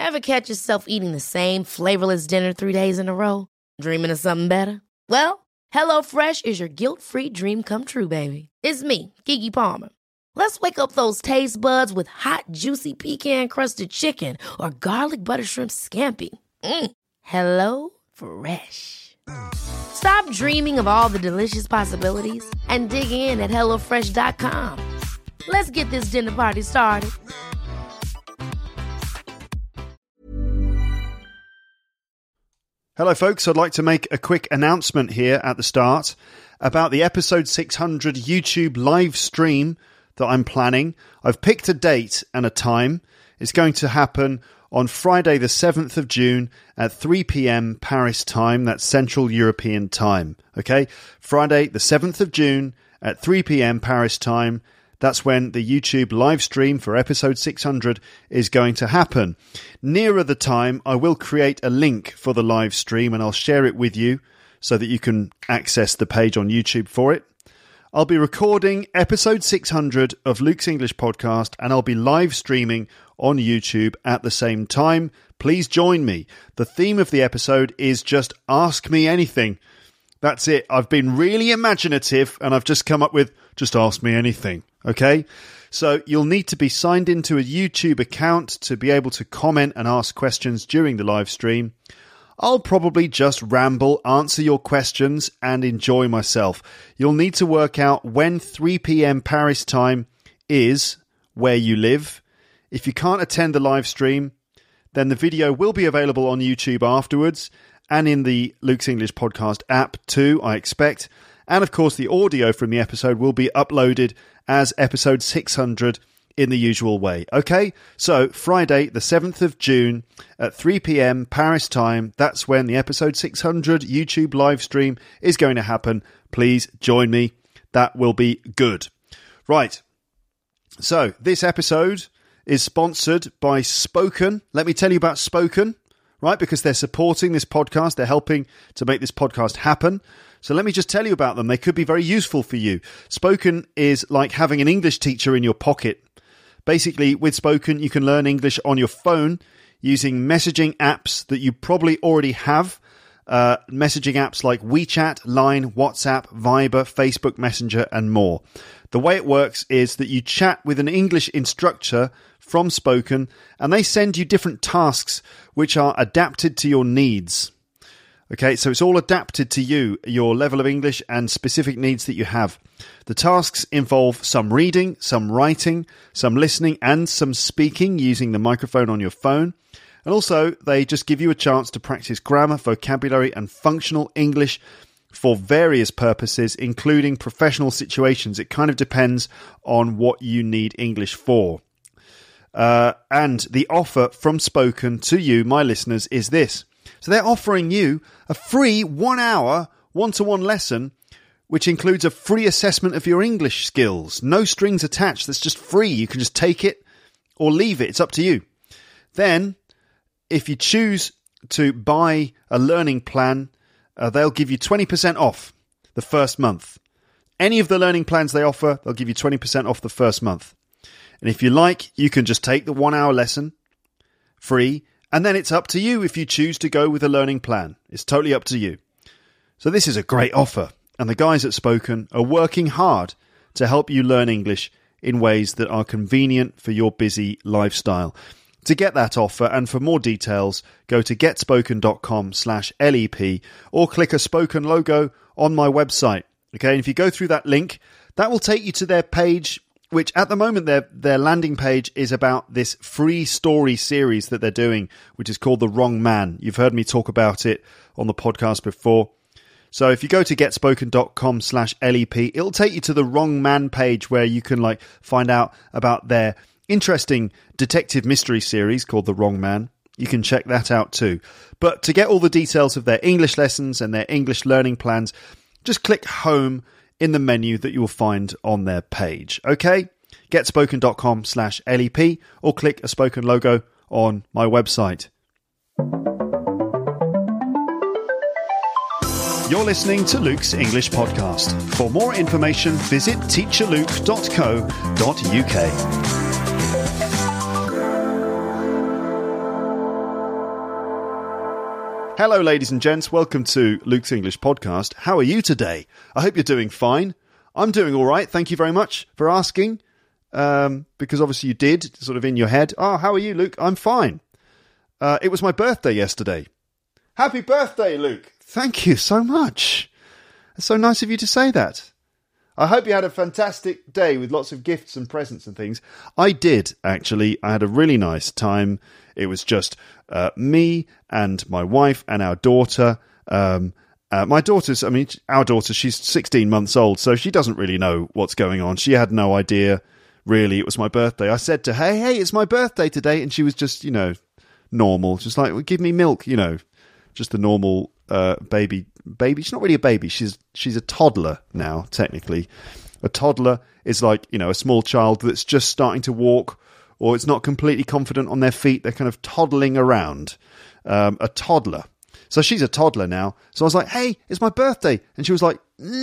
Ever catch yourself eating the same flavorless dinner 3 days in a row? Dreaming of something better? Well, HelloFresh is your guilt-free dream come true, baby. It's me, Keke Palmer. Let's wake up those taste buds with hot, juicy pecan-crusted chicken or garlic butter shrimp scampi. Hello Fresh. Stop dreaming of all the delicious possibilities and dig in at HelloFresh.com. Let's get this dinner party started. Hello, folks. I'd like to make a quick announcement here at the start about the episode 600 YouTube live stream that I'm planning. I've picked a date and a time. It's going to happen on Friday the 7th of June at 3 p.m. Paris time. That's Central European time. Okay? Friday the 7th of June at 3 p.m. Paris time. That's when the YouTube live stream for episode 600 is going to happen. Nearer the time, I will create a link for the live stream and I'll share it with you so that you can access the page on YouTube for it. I'll be recording episode 600 of Luke's English Podcast and I'll be live streaming on YouTube at the same time. Please join me. The theme of the episode is just ask me anything. That's it. I've been really imaginative and I've just come up with just ask me anything. Okay? So you'll need to be signed into a YouTube account to be able to comment and ask questions during the live stream. I'll probably just ramble, answer your questions and enjoy myself. You'll need to work out when 3 p.m. Paris time is where you live. If you can't attend the live stream, then the video will be available on YouTube afterwards and in the Luke's English Podcast app too, I expect. And of course, the audio from the episode will be uploaded as episode 600 in the usual way. Okay, so Friday the 7th of June at 3 p.m. Paris time, that's when the episode 600 YouTube live stream is going to happen. Please join me. That will be good. Right, so this episode is sponsored by Spoken. Let me tell you about Spoken, right? Because they're supporting this podcast. They're helping to make this podcast happen. So let me just tell you about them. They could be very useful for you. Spoken is like having an English teacher in your pocket. Basically, with Spoken, you can learn English on your phone using messaging apps that you probably already have. Messaging apps like WeChat, Line, WhatsApp, Viber, Facebook Messenger, and more. The way it works is that you chat with an English instructor from Spoken, and they send you different tasks which are adapted to your needs. Okay, so it's all adapted to you, your level of English and specific needs that you have. The tasks involve some reading, some writing, some listening and some speaking using the microphone on your phone. And also, they just give you a chance to practice grammar, vocabulary and functional English for various purposes, including professional situations. It kind of depends on what you need English for. And the offer from Spoken to you, my listeners, is this. So they're offering you a free 1 hour one-to-one lesson, which includes a free assessment of your English skills. No strings attached. That's just free. You can just take it or leave it. It's up to you. Then, if you choose to buy a learning plan, they'll give you 20% off the first month. Any of the learning plans they offer, they'll give you 20% off the first month. And if you like, you can just take the 1 hour lesson free. And then it's up to you if you choose to go with a learning plan. It's totally up to you. So this is a great offer. And the guys at Spoken are working hard to help you learn English in ways that are convenient for your busy lifestyle. To get that offer and for more details, go to getspoken.com/LEP or click a Spoken logo on my website. Okay, and if you go through that link, that will take you to their page, which at the moment their landing page is about this free story series that they're doing, which is called The Wrong Man. You've heard me talk about it on the podcast before. So if you go to getspoken.com/LEP, it'll take you to The Wrong Man page where you can find out about their interesting detective mystery series called The Wrong Man. You can check that out too. But to get all the details of their English lessons and their English learning plans, just click home in the menu that you will find on their page. Okay? Getspoken.com/LEP or click a Spoken logo on my website. You're listening to Luke's English Podcast. For more information, visit teacherluke.co.uk. Hello, ladies and gents. Welcome to Luke's English Podcast. How are you today? I hope you're doing fine. I'm doing all right. Thank you very much for asking. Because obviously you did, sort of in your head. Oh, how are you, Luke? I'm fine. It was my birthday yesterday. Happy birthday, Luke. Thank you so much. It's so nice of you to say that. I hope you had a fantastic day with lots of gifts and presents and things. I did, actually. I had a really nice time. It was just me and my wife and our daughter. Our daughter, she's 16 months old, so she doesn't really know what's going on. She had no idea, really, it was my birthday. I said to her, hey, it's my birthday today. And she was just, normal. Just like, well, give me milk, just the normal baby. She's not really a baby. She's a toddler now, technically. A toddler is like, a small child that's just starting to walk, or it's not completely confident on their feet. They're kind of toddling around. A toddler. So she's a toddler now. So I was like, hey, it's my birthday. And she was like,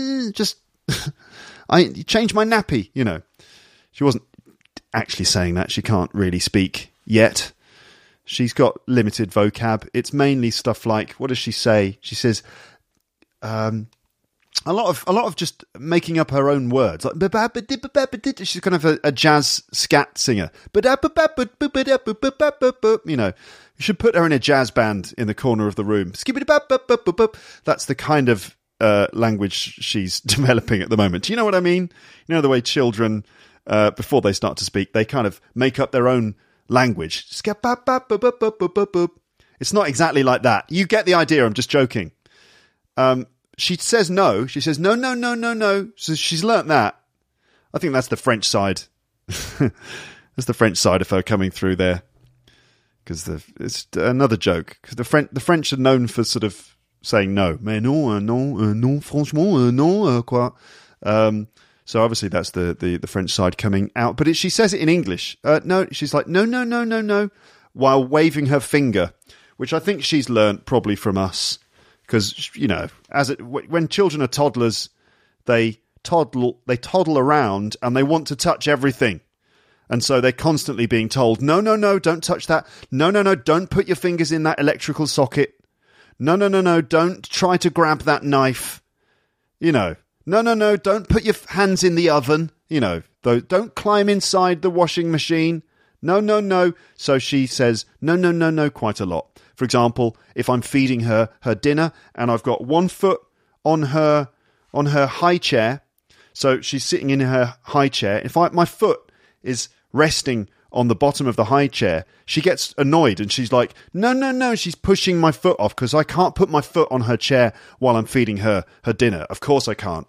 I changed my nappy, She wasn't actually saying that. She can't really speak yet. She's got limited vocab. It's mainly stuff like, what does she say? She says a lot of just making up her own words. Like, she's kind of a jazz scat singer. You should put her in a jazz band in the corner of the room. That's the kind of language she's developing at the moment. Do you know what I mean? You know the way children, before they start to speak, they kind of make up their own language. It's not exactly like that. You get the idea. I'm just joking. She says no. She says no. So she's learnt that. I think that's the French side. That's the French side of her coming through there. Because it's another joke. Because the French are known for sort of saying no. Mais non, franchement, non, quoi. So obviously that's the French side coming out. But she says it in English. No, she's like, no, while waving her finger, which I think she's learnt probably from us. Because, when children are toddlers, they toddle around and they want to touch everything. And so they're constantly being told, no, don't touch that. No, don't put your fingers in that electrical socket. No, don't try to grab that knife. No, don't put your hands in the oven. Don't climb inside the washing machine. No. So she says, no, quite a lot. For example, if I'm feeding her dinner and I've got one foot on her high chair, so she's sitting in her high chair. If my foot is resting on the bottom of the high chair, she gets annoyed and she's like, no, she's pushing my foot off because I can't put my foot on her chair while I'm feeding her dinner. Of course I can't.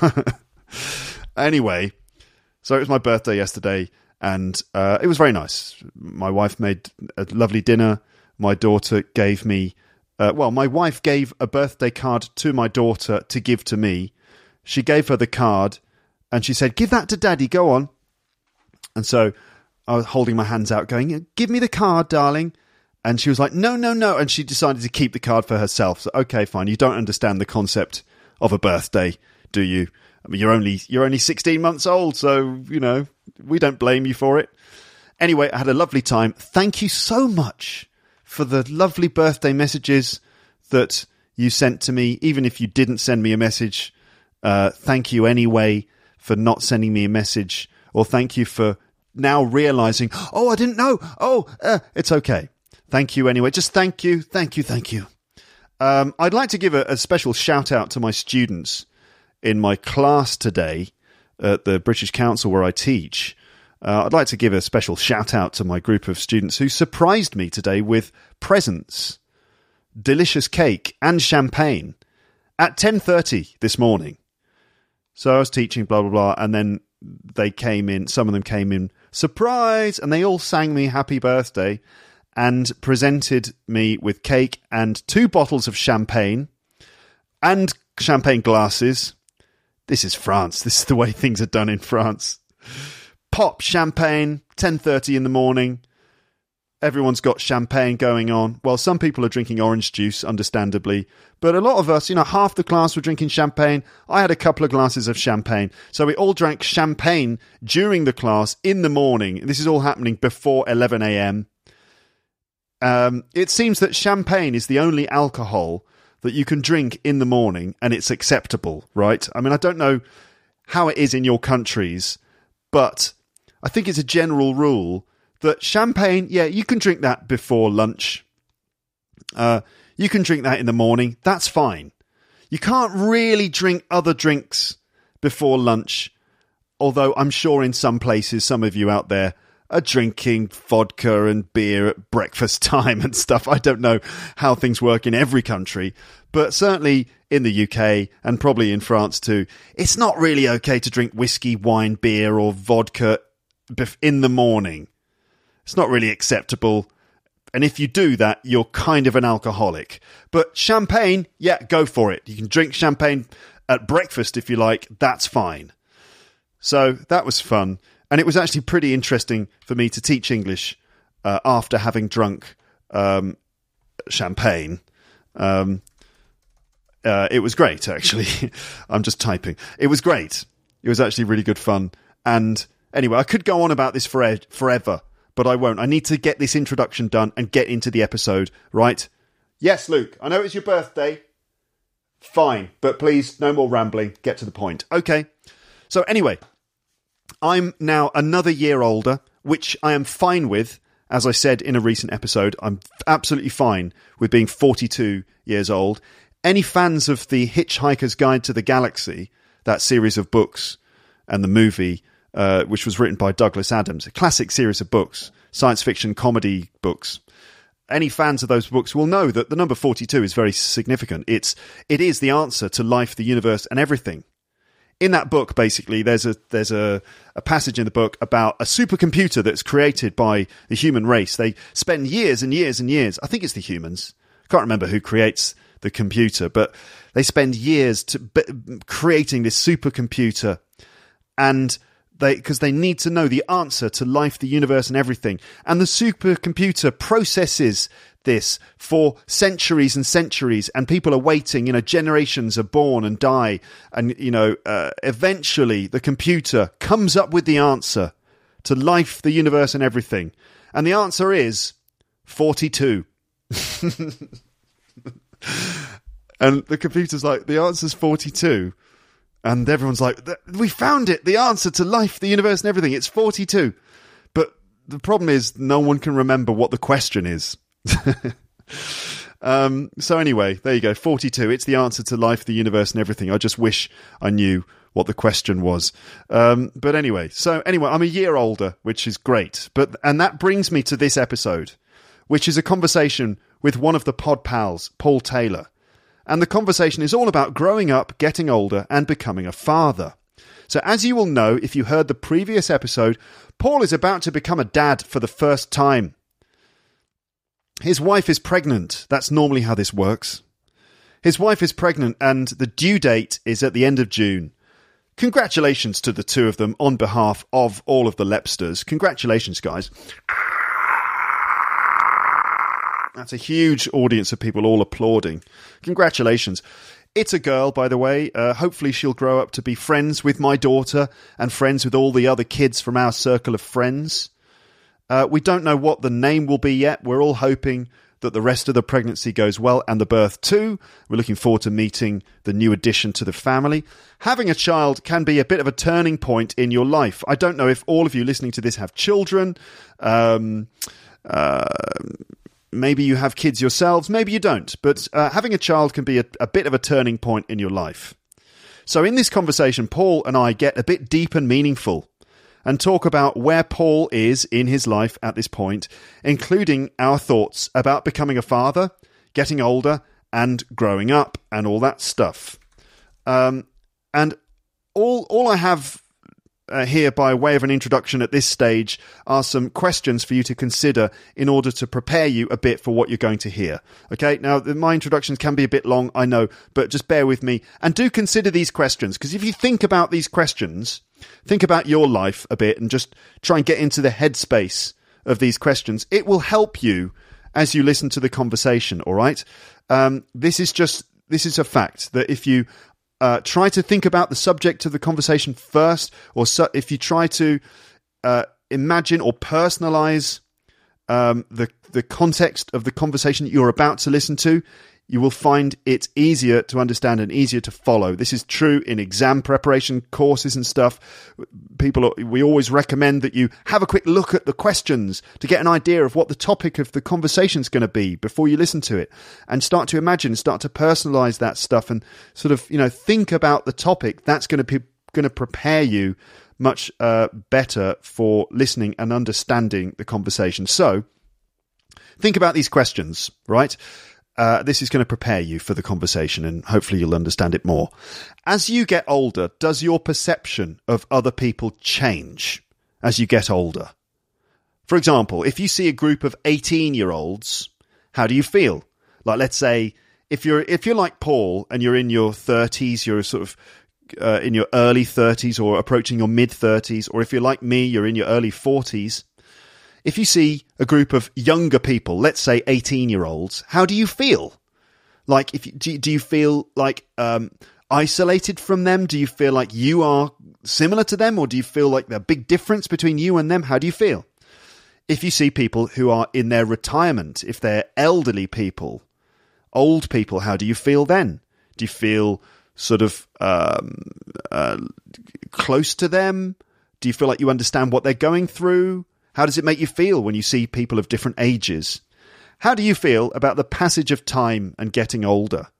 Anyway, so it was my birthday yesterday and it was very nice. My wife made a lovely dinner. My daughter gave me, my wife gave a birthday card to my daughter to give to me. She gave her the card and she said, give that to Daddy, go on. And so I was holding my hands out going, give me the card, darling. And she was like, no. And she decided to keep the card for herself. So, okay, fine. You don't understand the concept of a birthday, do you? I mean, you're only 16 months old. So, we don't blame you for it. Anyway, I had a lovely time. Thank you so much for the lovely birthday messages that you sent to me. Even if you didn't send me a message, thank you anyway for not sending me a message. Or thank you for now realizing, I didn't know. It's okay. Thank you anyway. Just thank you. I'd like to give a special shout out to my students in my class today at the British Council where I teach. I'd like to give a special shout out to my group of students who surprised me today with presents, delicious cake and champagne at 10:30 this morning. So I was teaching, blah, blah, blah, and then they came in, some of them came in, surprise, and they all sang me happy birthday and presented me with cake and 2 bottles of champagne and champagne glasses. This is France. This is the way things are done in France. Pop champagne, 10:30 in the morning. Everyone's got champagne going on. Well, some people are drinking orange juice, understandably. But a lot of us, half the class were drinking champagne. I had a couple of glasses of champagne. So we all drank champagne during the class in the morning. This is all happening before 11 a.m. It seems that champagne is the only alcohol that you can drink in the morning and it's acceptable, right? I mean, I don't know how it is in your countries, but I think it's a general rule that champagne, yeah, you can drink that before lunch. You can drink that in the morning. That's fine. You can't really drink other drinks before lunch, although I'm sure in some places, some of you out there are drinking vodka and beer at breakfast time and stuff. I don't know how things work in every country, but certainly in the UK and probably in France too, it's not really okay to drink whiskey, wine, beer or vodka in the morning. It's not really acceptable. And if you do that, you're kind of an alcoholic. But champagne, yeah, go for it. You can drink champagne at breakfast if you like. That's fine. So that was fun. And it was actually pretty interesting for me to teach English after having drunk champagne. It was great, actually. I'm just typing. It was great. It was actually really good fun. And anyway, I could go on about this forever, but I won't. I need to get this introduction done and get into the episode, right? Yes, Luke, I know it's your birthday. Fine, but please, no more rambling. Get to the point. Okay. So anyway, I'm now another year older, which I am fine with. As I said in a recent episode, I'm absolutely fine with being 42 years old. Any fans of the Hitchhiker's Guide to the Galaxy, that series of books, and the movie, which was written by Douglas Adams, a classic series of books, science fiction comedy books. Any fans of those books will know that the number 42 is very significant. It is the answer to life, the universe, and everything. In that book, basically, there's a passage in the book about a supercomputer that's created by the human race. They spend years and years and years. I think it's the humans. I can't remember who creates the computer, but they spend years creating this supercomputer, and because they need to know the answer to life, the universe, and everything. And the supercomputer processes this for centuries and centuries, and people are waiting. Generations are born and die, and eventually the computer comes up with the answer to life, the universe, and everything. And the answer is 42. And the computer's like, the answer's 42. And everyone's like, we found it, the answer to life, the universe, and everything. It's 42. But the problem is no one can remember what the question is. So anyway, there you go, 42. It's the answer to life, the universe, and everything. I just wish I knew what the question was. But anyway, I'm a year older, which is great. And that brings me to this episode, which is a conversation with one of the pod pals, Paul Taylor. And the conversation is all about growing up, getting older, and becoming a father. So as you will know, if you heard the previous episode, Paul is about to become a dad for the first time. His wife is pregnant. That's normally how this works. His wife is pregnant, and the due date is at the end of June. Congratulations to the two of them on behalf of all of the Lepsters. Congratulations, guys. That's a huge audience of people all applauding. Congratulations. It's a girl, by the way. Hopefully she'll grow up to be friends with my daughter and friends with all the other kids from our circle of friends. We don't know what the name will be yet. We're all hoping that the rest of the pregnancy goes well and the birth too. We're looking forward to meeting the new addition to the family. Having a child can be a bit of a turning point in your life. I don't know if all of you listening to this have children. Maybe you have kids yourselves, maybe you don't, but having a child can be a bit of a turning point in your life. So in this conversation, Paul and I get a bit deep and meaningful and talk about where Paul is in his life at this point, including our thoughts about becoming a father, getting older, and growing up, and all that stuff. And all I have here by way of an introduction at this stage are some questions for you to consider in order to prepare you a bit for what you're going to hear. Okay, now my introductions can be a bit long, I know, but just bear with me and do consider these questions, because if you think about these questions, think about your life a bit and just try and get into the headspace of these questions. It will help you as you listen to the conversation, all right? This is a fact that if you try to think about the subject of the conversation first, or if you try to imagine or personalize the context of the conversation that you're about to listen to, you will find it easier to understand and easier to follow. This is true in exam preparation courses and stuff. We always recommend that you have a quick look at the questions to get an idea of what the topic of the conversation is going to be before you listen to it, and start to imagine, start to personalize that stuff, and sort of, think about the topic. That's going to prepare you much better for listening and understanding the conversation. So think about these questions, right? This is going to prepare you for the conversation, and hopefully you'll understand it more. As you get older, does your perception of other people change as you get older? For example, if you see a group of 18-year-olds, how do you feel? Like, let's say, if you're like Paul and you're in your 30s, you're sort of in your early 30s or approaching your mid-30s, or if you're like me, you're in your early 40s. If you see a group of younger people, let's say 18-year-olds, how do you feel? Like, do you feel like isolated from them? Do you feel like you are similar to them, or do you feel like there's a big difference between you and them? How do you feel? If you see people who are in their retirement, if they're elderly people, old people, how do you feel then? Do you feel sort of close to them? Do you feel like you understand what they're going through? How does it make you feel when you see people of different ages? How do you feel about the passage of time and getting older?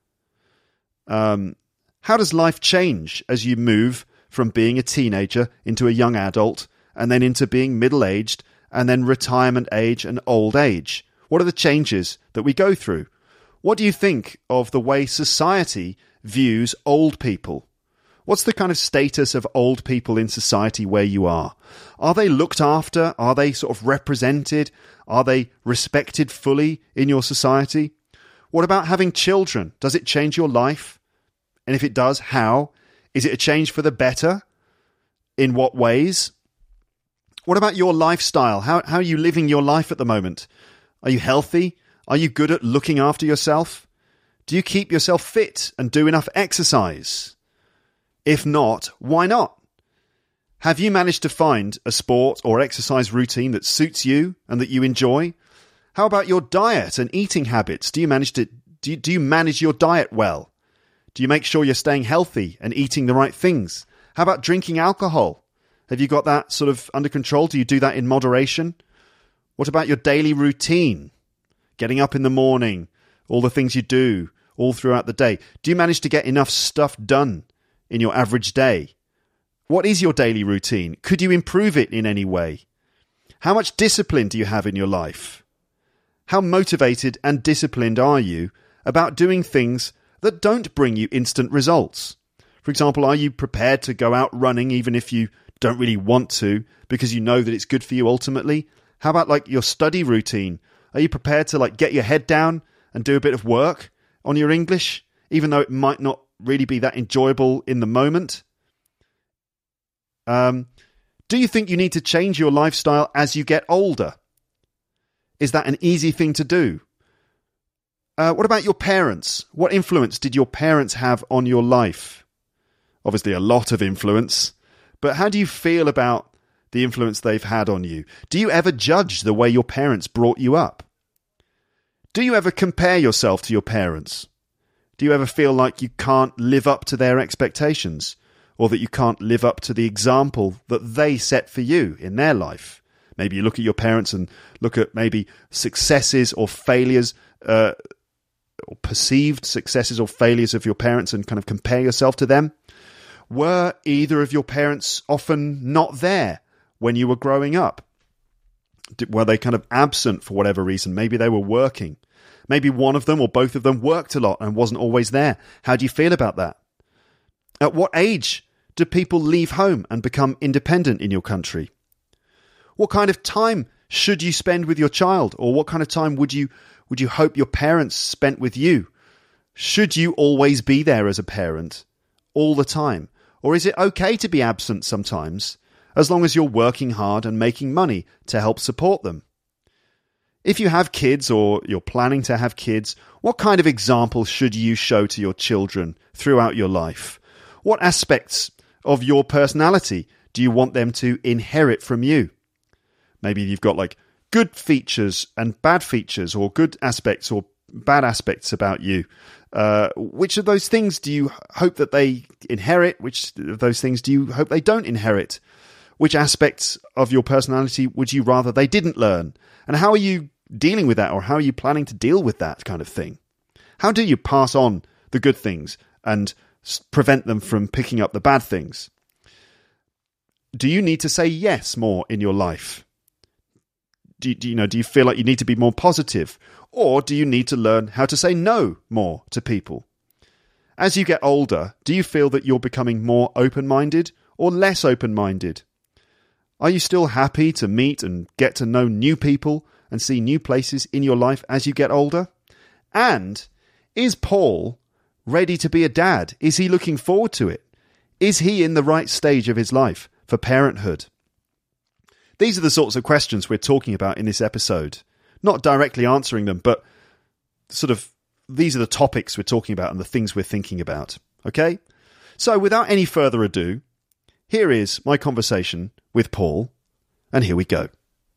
How does life change as you move from being a teenager into a young adult, and then into being middle-aged, and then retirement age and old age? What are the changes that we go through? What do you think of the way society views old people? What's the kind of status of old people in society where you are? Are they looked after? Are they sort of represented? Are they respected fully in your society? What about having children? Does it change your life? And if it does, how? Is it a change for the better? In what ways? What about your lifestyle? How are you living your life at the moment? Are you healthy? Are you good at looking after yourself? Do you keep yourself fit and do enough exercise? If not, why not? Have you managed to find a sport or exercise routine that suits you and that you enjoy? How about your diet and eating habits? Do you manage your diet well? Do you make sure you're staying healthy and eating the right things? How about drinking alcohol? Have you got that sort of under control? Do you do that in moderation? What about your daily routine? Getting up in the morning, all the things you do all throughout the day. Do you manage to get enough stuff done in your average day? What is your daily routine? Could you improve it in any way? How much discipline do you have in your life? How motivated and disciplined are you about doing things that don't bring you instant results? For example, are you prepared to go out running even if you don't really want to, because you know that it's good for you ultimately? How about like your study routine? Are you prepared to like get your head down and do a bit of work on your English, even though it might not really be that enjoyable in the moment? Do you think you need to change your lifestyle as you get older? Is that an easy thing to do? What about your parents? What influence did your parents have on your life? Obviously a lot of influence, but how do you feel about the influence they've had on you? Do you ever judge the way your parents brought you up? Do you ever compare yourself to your parents? Do you ever feel like you can't live up to their expectations, or that you can't live up to the example that they set for you in their life? Maybe you look at your parents and look at maybe successes or failures, or perceived successes or failures of your parents, and kind of compare yourself to them. Were either of your parents often not there when you were growing up? Were they kind of absent for whatever reason? Maybe they were working. Maybe one of them or both of them worked a lot and wasn't always there. How do you feel about that? At what age do people leave home and become independent in your country? What kind of time should you spend with your child? Or what kind of time would you hope your parents spent with you? Should you always be there as a parent all the time? Or is it okay to be absent sometimes, as long as you're working hard and making money to help support them? If you have kids or you're planning to have kids, what kind of example should you show to your children throughout your life? What aspects of your personality do you want them to inherit from you? Maybe you've got like good features and bad features, or good aspects or bad aspects about you, which of those things do you hope that they inherit? Which of those things do you hope they don't inherit? Which aspects of your personality would you rather they didn't learn? And how are you dealing with that, or how are you planning to deal with that kind of thing? How do you pass on the good things and prevent them from picking up the bad things? Do you need to say yes more in your life? Do you feel like you need to be more positive? Or do you need to learn how to say no more to people? As you get older, do you feel that you're becoming more open-minded or less open-minded? Are you still happy to meet and get to know new people and see new places in your life as you get older? And is Paul ready to be a dad? Is he looking forward to it? Is he in the right stage of his life for parenthood? These are the sorts of questions we're talking about in this episode. Not directly answering them, but sort of these are the topics we're talking about and the things we're thinking about. Okay? So without any further ado, here is my conversation with Paul, and here we go.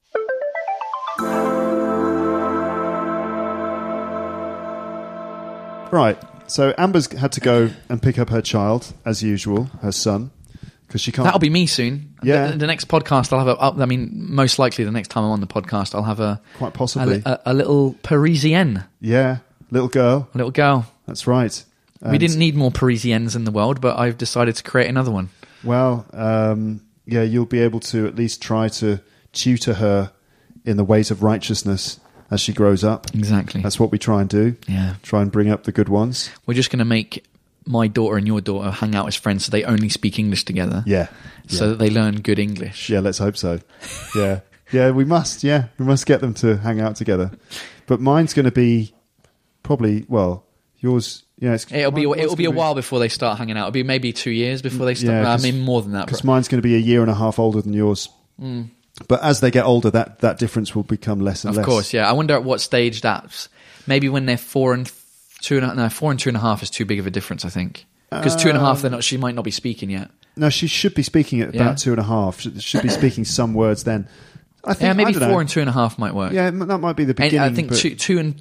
Right, so Amber's had to go and pick up her child, as usual, her son, because she can't... That'll be me soon. Yeah. The next podcast I'll have most likely the next time I'm on the podcast, I'll have quite possibly a little Parisienne. Yeah, little girl. A little girl. That's right. We didn't need more Parisiennes in the world, but I've decided to create another one. Well, yeah, you'll be able to at least try to tutor her in the ways of righteousness as she grows up. Exactly. That's what we try and do. Yeah. Try and bring up the good ones. We're just going to make my daughter and your daughter hang out as friends so they only speak English together. Yeah. So that they learn good English. Yeah, let's hope so. Yeah. Yeah, we must. Yeah, we must get them to hang out together. But mine's going to be probably, well, yours... Yeah, it'll be a while before they start hanging out. It'll be maybe 2 years before they start. Yeah, I mean, more than that. Because mine's going to be a year and a half older than yours. Mm. But as they get older, that difference will become less and less. Of course, yeah. I wonder at what stage that's... Maybe when they're 4 and 2.5... No, 4 and 2.5 is too big of a difference, I think. Because 2.5, she might not be speaking yet. No, she should be speaking at about 2.5. She should be speaking some words then. I think, maybe 4 and 2.5 might work. Yeah, that might be the beginning. And I think 2 and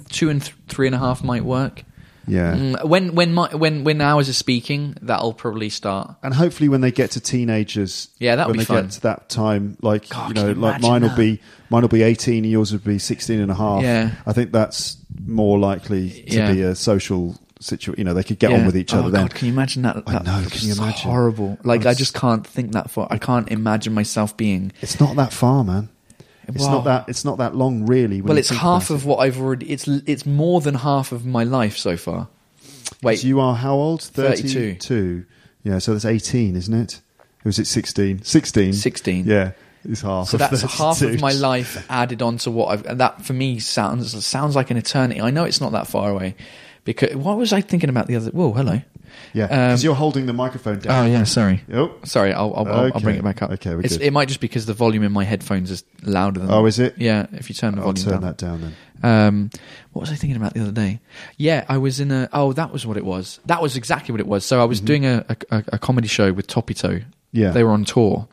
3.5 might work. Yeah. When ours is speaking, that'll probably start. And hopefully when they get to teenagers, that'll be fun. When they get to that time, like God, like mine will be 18, yours would be 16 and a half. Yeah. I think that's more likely to be a social situation. They could get on with each other then. God, can you imagine that? I know, can you imagine? Horrible. Like, I just can't think that far. I can't imagine myself being... It's not that far, man. It's not that long, really. Well, it's half of what I've already... It's more than half of my life so far. Wait. So you are how old? 32. 32. Yeah, so that's 18, isn't it? Or was it 16? 16. 16. Yeah, it's half. So that's 32. half of my life added on to what I've... And that, for me, sounds like an eternity. I know it's not that far away. Because... What was I thinking about the other... Whoa, hello. Yeah, because you're holding the microphone down. Oh, yeah, sorry. Oh. Sorry, I'll bring it back up. Okay, we're good. It might just be because the volume in my headphones is louder than... Oh, is it? Yeah, if you turn the volume down. I'll turn that down then. What was I thinking about the other day? Yeah, I was in a... Oh, that was what it was. That was exactly what it was. So I was doing a comedy show with Topito. Yeah. They were on tour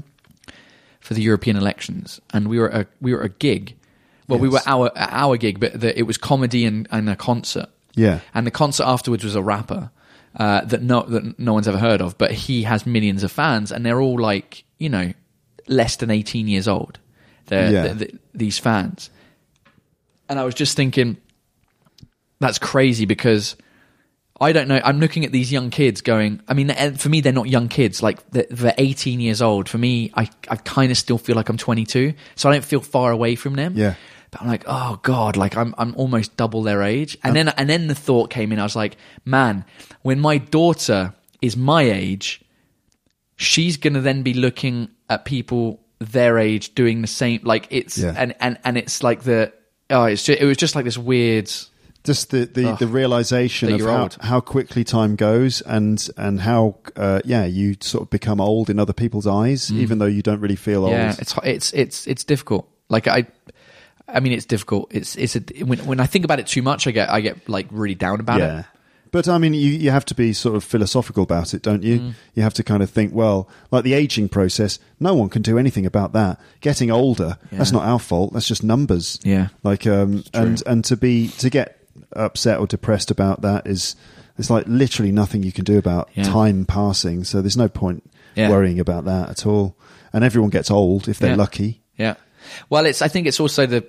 for the European elections, and we were at a gig. Well, we were at our gig, but it was comedy and a concert. Yeah. And the concert afterwards was a rapper that no one's ever heard of, but he has millions of fans, and they're all like, less than 18 years old. These fans. And I was just thinking, that's crazy because I don't know. I'm looking at these young kids going, I mean, for me, they're not young kids. Like, they're 18 years old. For me, I kind of still feel like I'm 22, so I don't feel far away from them. Yeah. But I'm like, oh God, like I'm almost double their age. And then the thought came in. I was like, man, when my daughter is my age, she's going to then be looking at people their age doing the same. Like it's, and it's like it was just like this weird. Just the realization of how quickly time goes and how you sort of become old in other people's eyes, even though you don't really feel old. Yeah, it's difficult. Like I mean, it's difficult. When I think about it too much, I get like really down about it. But I mean, you have to be sort of philosophical about it, don't you? You have to kind of think, well, like the aging process, no one can do anything about that. Getting older, that's not our fault. That's just numbers. Yeah. Like, and to get upset or depressed about that it's like literally nothing you can do about time passing. So there's no point worrying about that at all. And everyone gets old if they're lucky. Yeah. Well, I think it's also the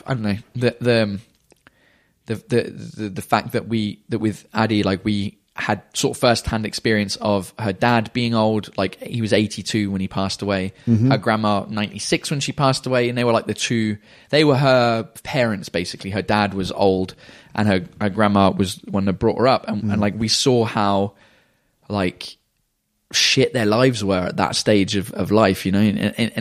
fact that with Addie, like we had sort of first-hand experience of her dad being old. Like he was 82 when he passed away. Her grandma 96 when she passed away, and they were like they were her parents basically. Her dad was old, and her grandma was the one that brought her up, and like we saw how like shit their lives were at that stage of life, you know, and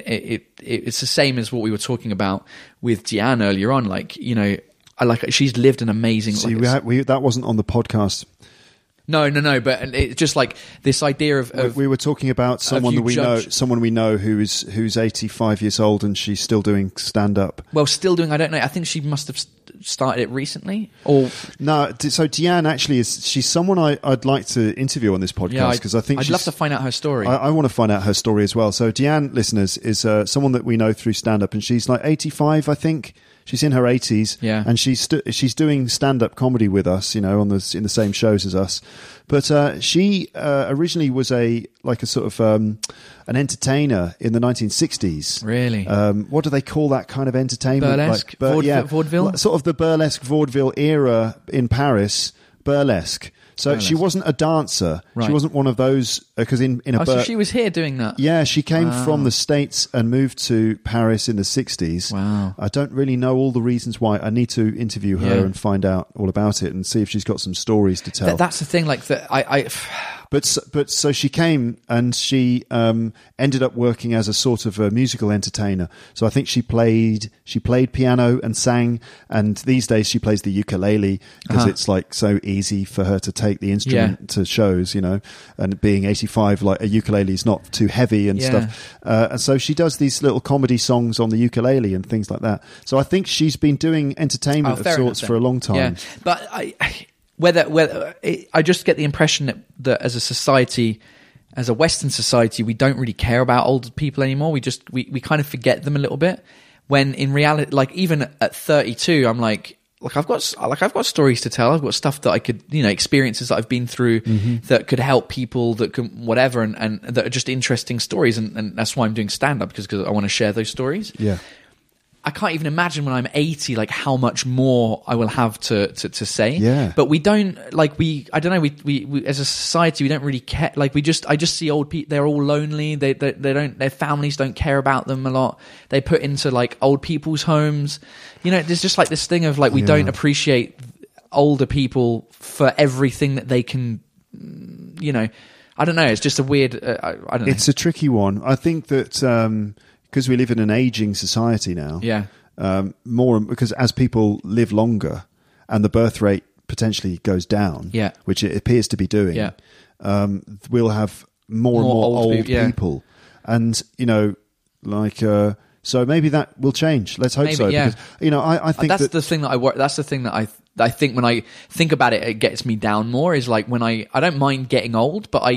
it's the same as what we were talking about with Diane earlier on. Like, you know, she's lived an amazing. See, that wasn't on the podcast. No, but it's just like this idea of we were talking about someone that we know who's 85 years old and she's still doing stand up. Well, still doing. I don't know. I think she must have started it recently, or no. So Deanne actually she's someone I'd like to interview on this podcast because I think I'd love to find out her story. I want to find out her story as well. So Deanne, listeners, is someone that we know through stand up, and she's like 85, I think. She's in her 80s, and she's doing stand-up comedy with us, you know, in the same shows as us. But she originally was a sort of an entertainer in the 1960s. Really? What do they call that kind of entertainment? Burlesque, vaudeville, sort of the burlesque vaudeville era in Paris. Burlesque. So she wasn't a dancer. Right. She wasn't one of those because so she was here doing that. Yeah, she came from the States and moved to Paris in the 60s. Wow. I don't really know all the reasons why. I need to interview her and find out all about it and see if she's got some stories to tell. That's the thing. Like that, But so she came and she ended up working as a sort of a musical entertainer. So I think she played piano and sang, and these days she plays the ukulele because it's like so easy for her to take the instrument to shows, you know. And being 85, like a ukulele is not too heavy and stuff. And so she does these little comedy songs on the ukulele and things like that. So I think she's been doing entertainment of sorts for a long time. Yeah, but Whether I just get the impression that as a society, as a Western society, we don't really care about old people anymore. We kind of forget them a little bit. When in reality, like even at 32, I'm like I've got stories to tell. I've got stuff that I could, you know, experiences that I've been through that could help people, that can whatever, and that are just interesting stories. And that's why I'm doing stand up because I want to share those stories. Yeah. I can't even imagine when I'm 80, like how much more I will have to say. Yeah. But we don't I don't know. We as a society, we don't really care. Like I just see old people. They're all lonely. They don't, their families don't care about them a lot. They put into like old people's homes. You know, there's just like this thing of like, we don't appreciate older people for everything that they can, you know, I don't know. It's just a weird, I don't know. It's a tricky one. I think that, because we live in an aging society now, more because as people live longer and the birth rate potentially goes down, which it appears to be doing, we'll have more and more old people, and you know, like so maybe that will change. Let's hope so. Because, you know, I think that's the thing that I work. That's the thing that I think when I think about it, it gets me down more. Is like when I don't mind getting old, but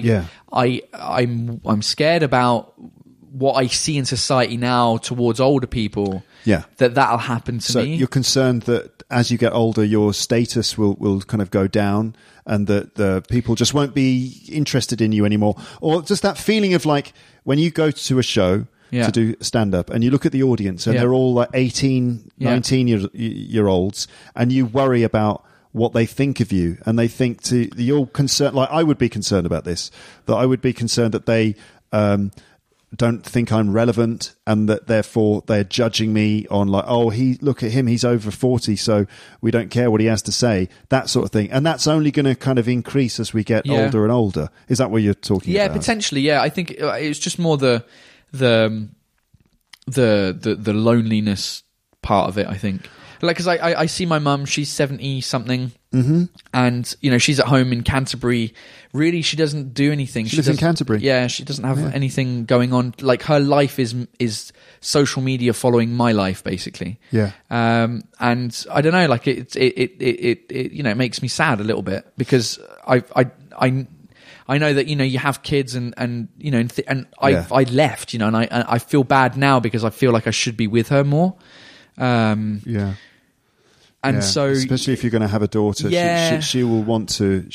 I'm scared about what I see in society now towards older people, that'll happen to me. So you're concerned that as you get older, your status will kind of go down, and that the people just won't be interested in you anymore, or just that feeling of like when you go to a show to do stand up and you look at the audience and they're all like 18, 19 year olds, and you worry about what they think of you, and they think you're concerned. Like I would be concerned about this. That I would be concerned that they don't think I'm relevant, and that therefore they're judging me on like, oh, look at him, he's over 40, so we don't care what he has to say, that sort of thing. And that's only going to kind of increase as we get older and older. Is that what you're talking about? Yeah, potentially. Yeah, I think it's just more the loneliness part of it. I think Like, because I see my mum, she's 70 something, and you know, she's at home in Canterbury. Really, she doesn't do anything. She lives in Canterbury. Yeah, she doesn't have anything going on. Like, her life is social media following my life, basically. Yeah. And I don't know, like it you know, it makes me sad a little bit, because I know that, you know, you have kids and you know, I left, you know, and I feel bad now because I feel like I should be with her more. And so, especially if you're going to have a daughter, she will want to.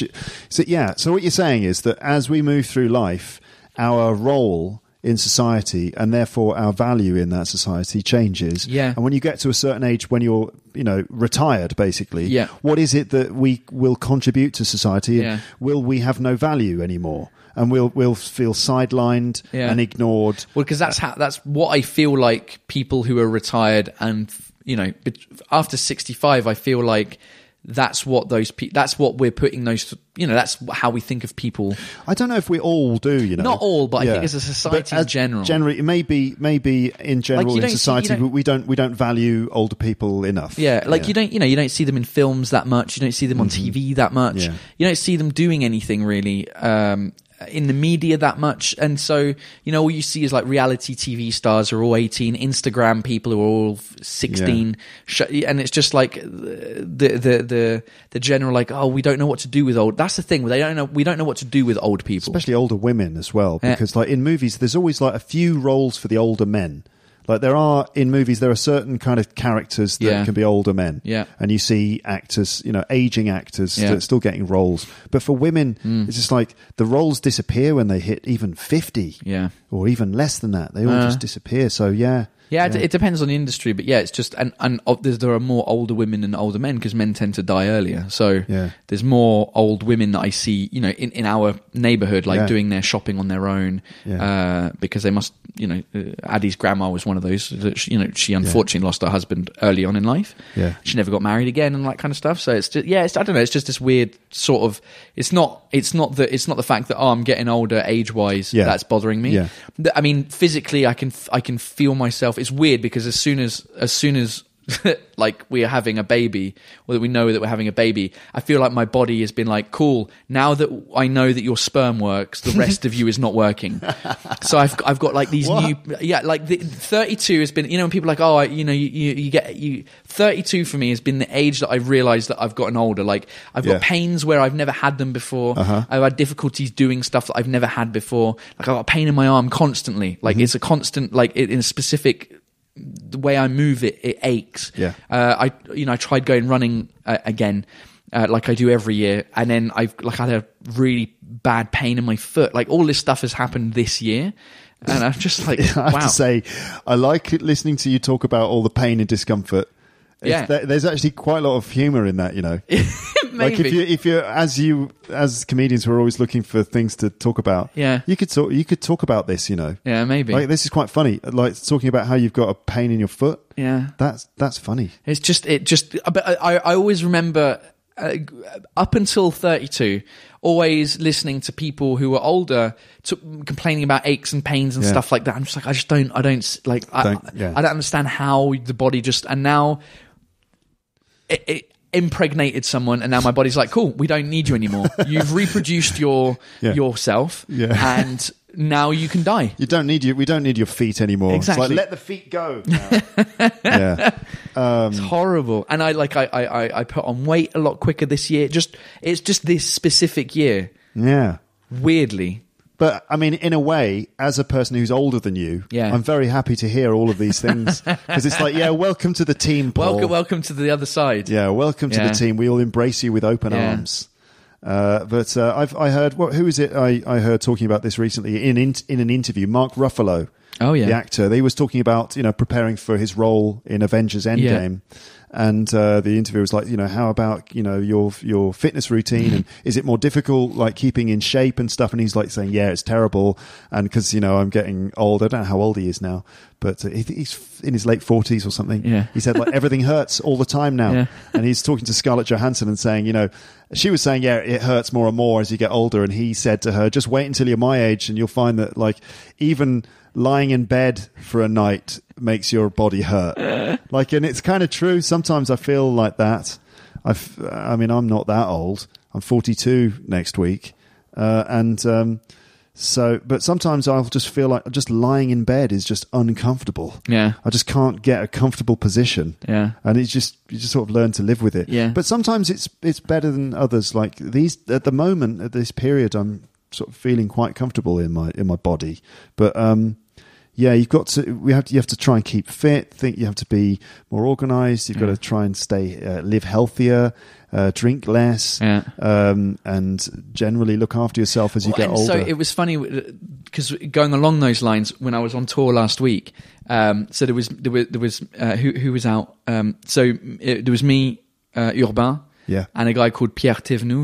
So what you're saying is that as we move through life, our role in society and therefore our value in that society changes. Yeah. And when you get to a certain age, when you're, you know, retired, basically, what is it that we will contribute to society? Yeah. Will we have no value anymore? And we'll feel sidelined and ignored. Well, because that's what I feel like people who are retired and, you know, after 65, I feel like that's what that's what we're putting those, you know, that's how we think of people. I don't know if we all do, you know. Not all, but I think as a society in general. Generally, maybe in general in society, we don't value older people enough. Yeah, like you don't see them in films that much. You don't see them on TV that much. Yeah. You don't see them doing anything really. In the media that much, and so, you know, all you see is like reality TV stars are all 18, Instagram people who are all 16, and it's just like the general, like, oh, we don't know what to do with old. That's the thing, we don't know what to do with old people, especially older women as well, because like in movies, there's always like a few roles for the older men. Like there are certain kind of characters that can be older men. Yeah. And you see actors, you know, aging actors that are still getting roles. But for women, it's just like the roles disappear when they hit even 50. Yeah. Or even less than that. They all just disappear. So it depends on the industry, but it's just and there are more older women than older men because men tend to die earlier. So there's more old women that I see, you know, in our neighborhood, like doing their shopping on their own, because they must, you know, Addie's grandma was one of those that she unfortunately lost her husband early on in life. Yeah, she never got married again and that kind of stuff. So it's just I don't know. It's just this weird sort of. It's not the fact that I'm getting older age wise that's bothering me. Yeah. I mean, physically, I can feel myself. It's weird because as soon as like we are having a baby, or that we know that we're having a baby, I feel like my body has been like, cool, now that I know that your sperm works, the rest of you is not working. So I've got like these new, like the 32 has been, you know, when people are like, oh, you get 32 for me has been the age that I've realized that I've gotten older. Like I've got pains where I've never had them before. I've had difficulties doing stuff that I've never had before. Like I've got pain in my arm constantly. Like it's a constant, like in a specific, the way I move it aches. I tried going running again, like I do every year, and then I had a really bad pain in my foot. Like all this stuff has happened this year, and I'm just like, wow. I have to say, I like listening to you talk about all the pain and discomfort. There's actually quite a lot of humor in that, you know. Like if you're as comedians, we're always looking for things to talk about. Yeah, you could talk about this, you know. Yeah, maybe. Like this is quite funny. Like talking about how you've got a pain in your foot. Yeah, that's funny. But I always remember up until 32, always listening to people who were older complaining about aches and pains and stuff like that. I'm just like, I don't understand how the body just, and now it impregnated someone, and now my body's like, cool, we don't need you anymore. You've reproduced yourself, and now you can die. We don't need your feet anymore. Exactly. It's like, let the feet go now. It's horrible. And I put on weight a lot quicker this year. It's just this specific year. Yeah. Weirdly. But I mean, in a way, as a person who's older than you, I'm very happy to hear all of these things, because it's like, welcome to the team, Paul. Welcome to the other side. Yeah, welcome to the team. We all embrace you with open arms. But I heard, who is it? I heard talking about this recently in an interview. Mark Ruffalo, the actor, he was talking about, you know, preparing for his role in Avengers Endgame. And the interviewer was like, you know, how about, you know, your fitness routine, and is it more difficult, like keeping in shape and stuff? And he's like saying, it's terrible, and because, you know, I'm getting old. I don't know how old he is now, but he's in his late 40s or something. He said, like, everything hurts all the time now. And he's talking to Scarlett Johansson and saying, you know, she was saying, it hurts more and more as you get older, and he said to her, just wait until you're my age and you'll find that, like, even lying in bed for a night makes your body hurt. Like, and it's kind of true. Sometimes I feel like that. I mean, I'm not that old. I'm 42 next week. But sometimes I'll just feel like just lying in bed is just uncomfortable. Yeah. I just can't get a comfortable position. Yeah. And you just sort of learn to live with it. Yeah. But sometimes it's better than others. Like at the moment, at this period, I'm sort of feeling quite comfortable in my body. But yeah, you have to try and keep fit. You have to be more organized. You've got to try and live healthier, drink less, and generally look after yourself as you get older. So it was funny because going along those lines, when I was on tour last week, so there was who was out. There was me, Urbain, and a guy called Pierre Thévenoud,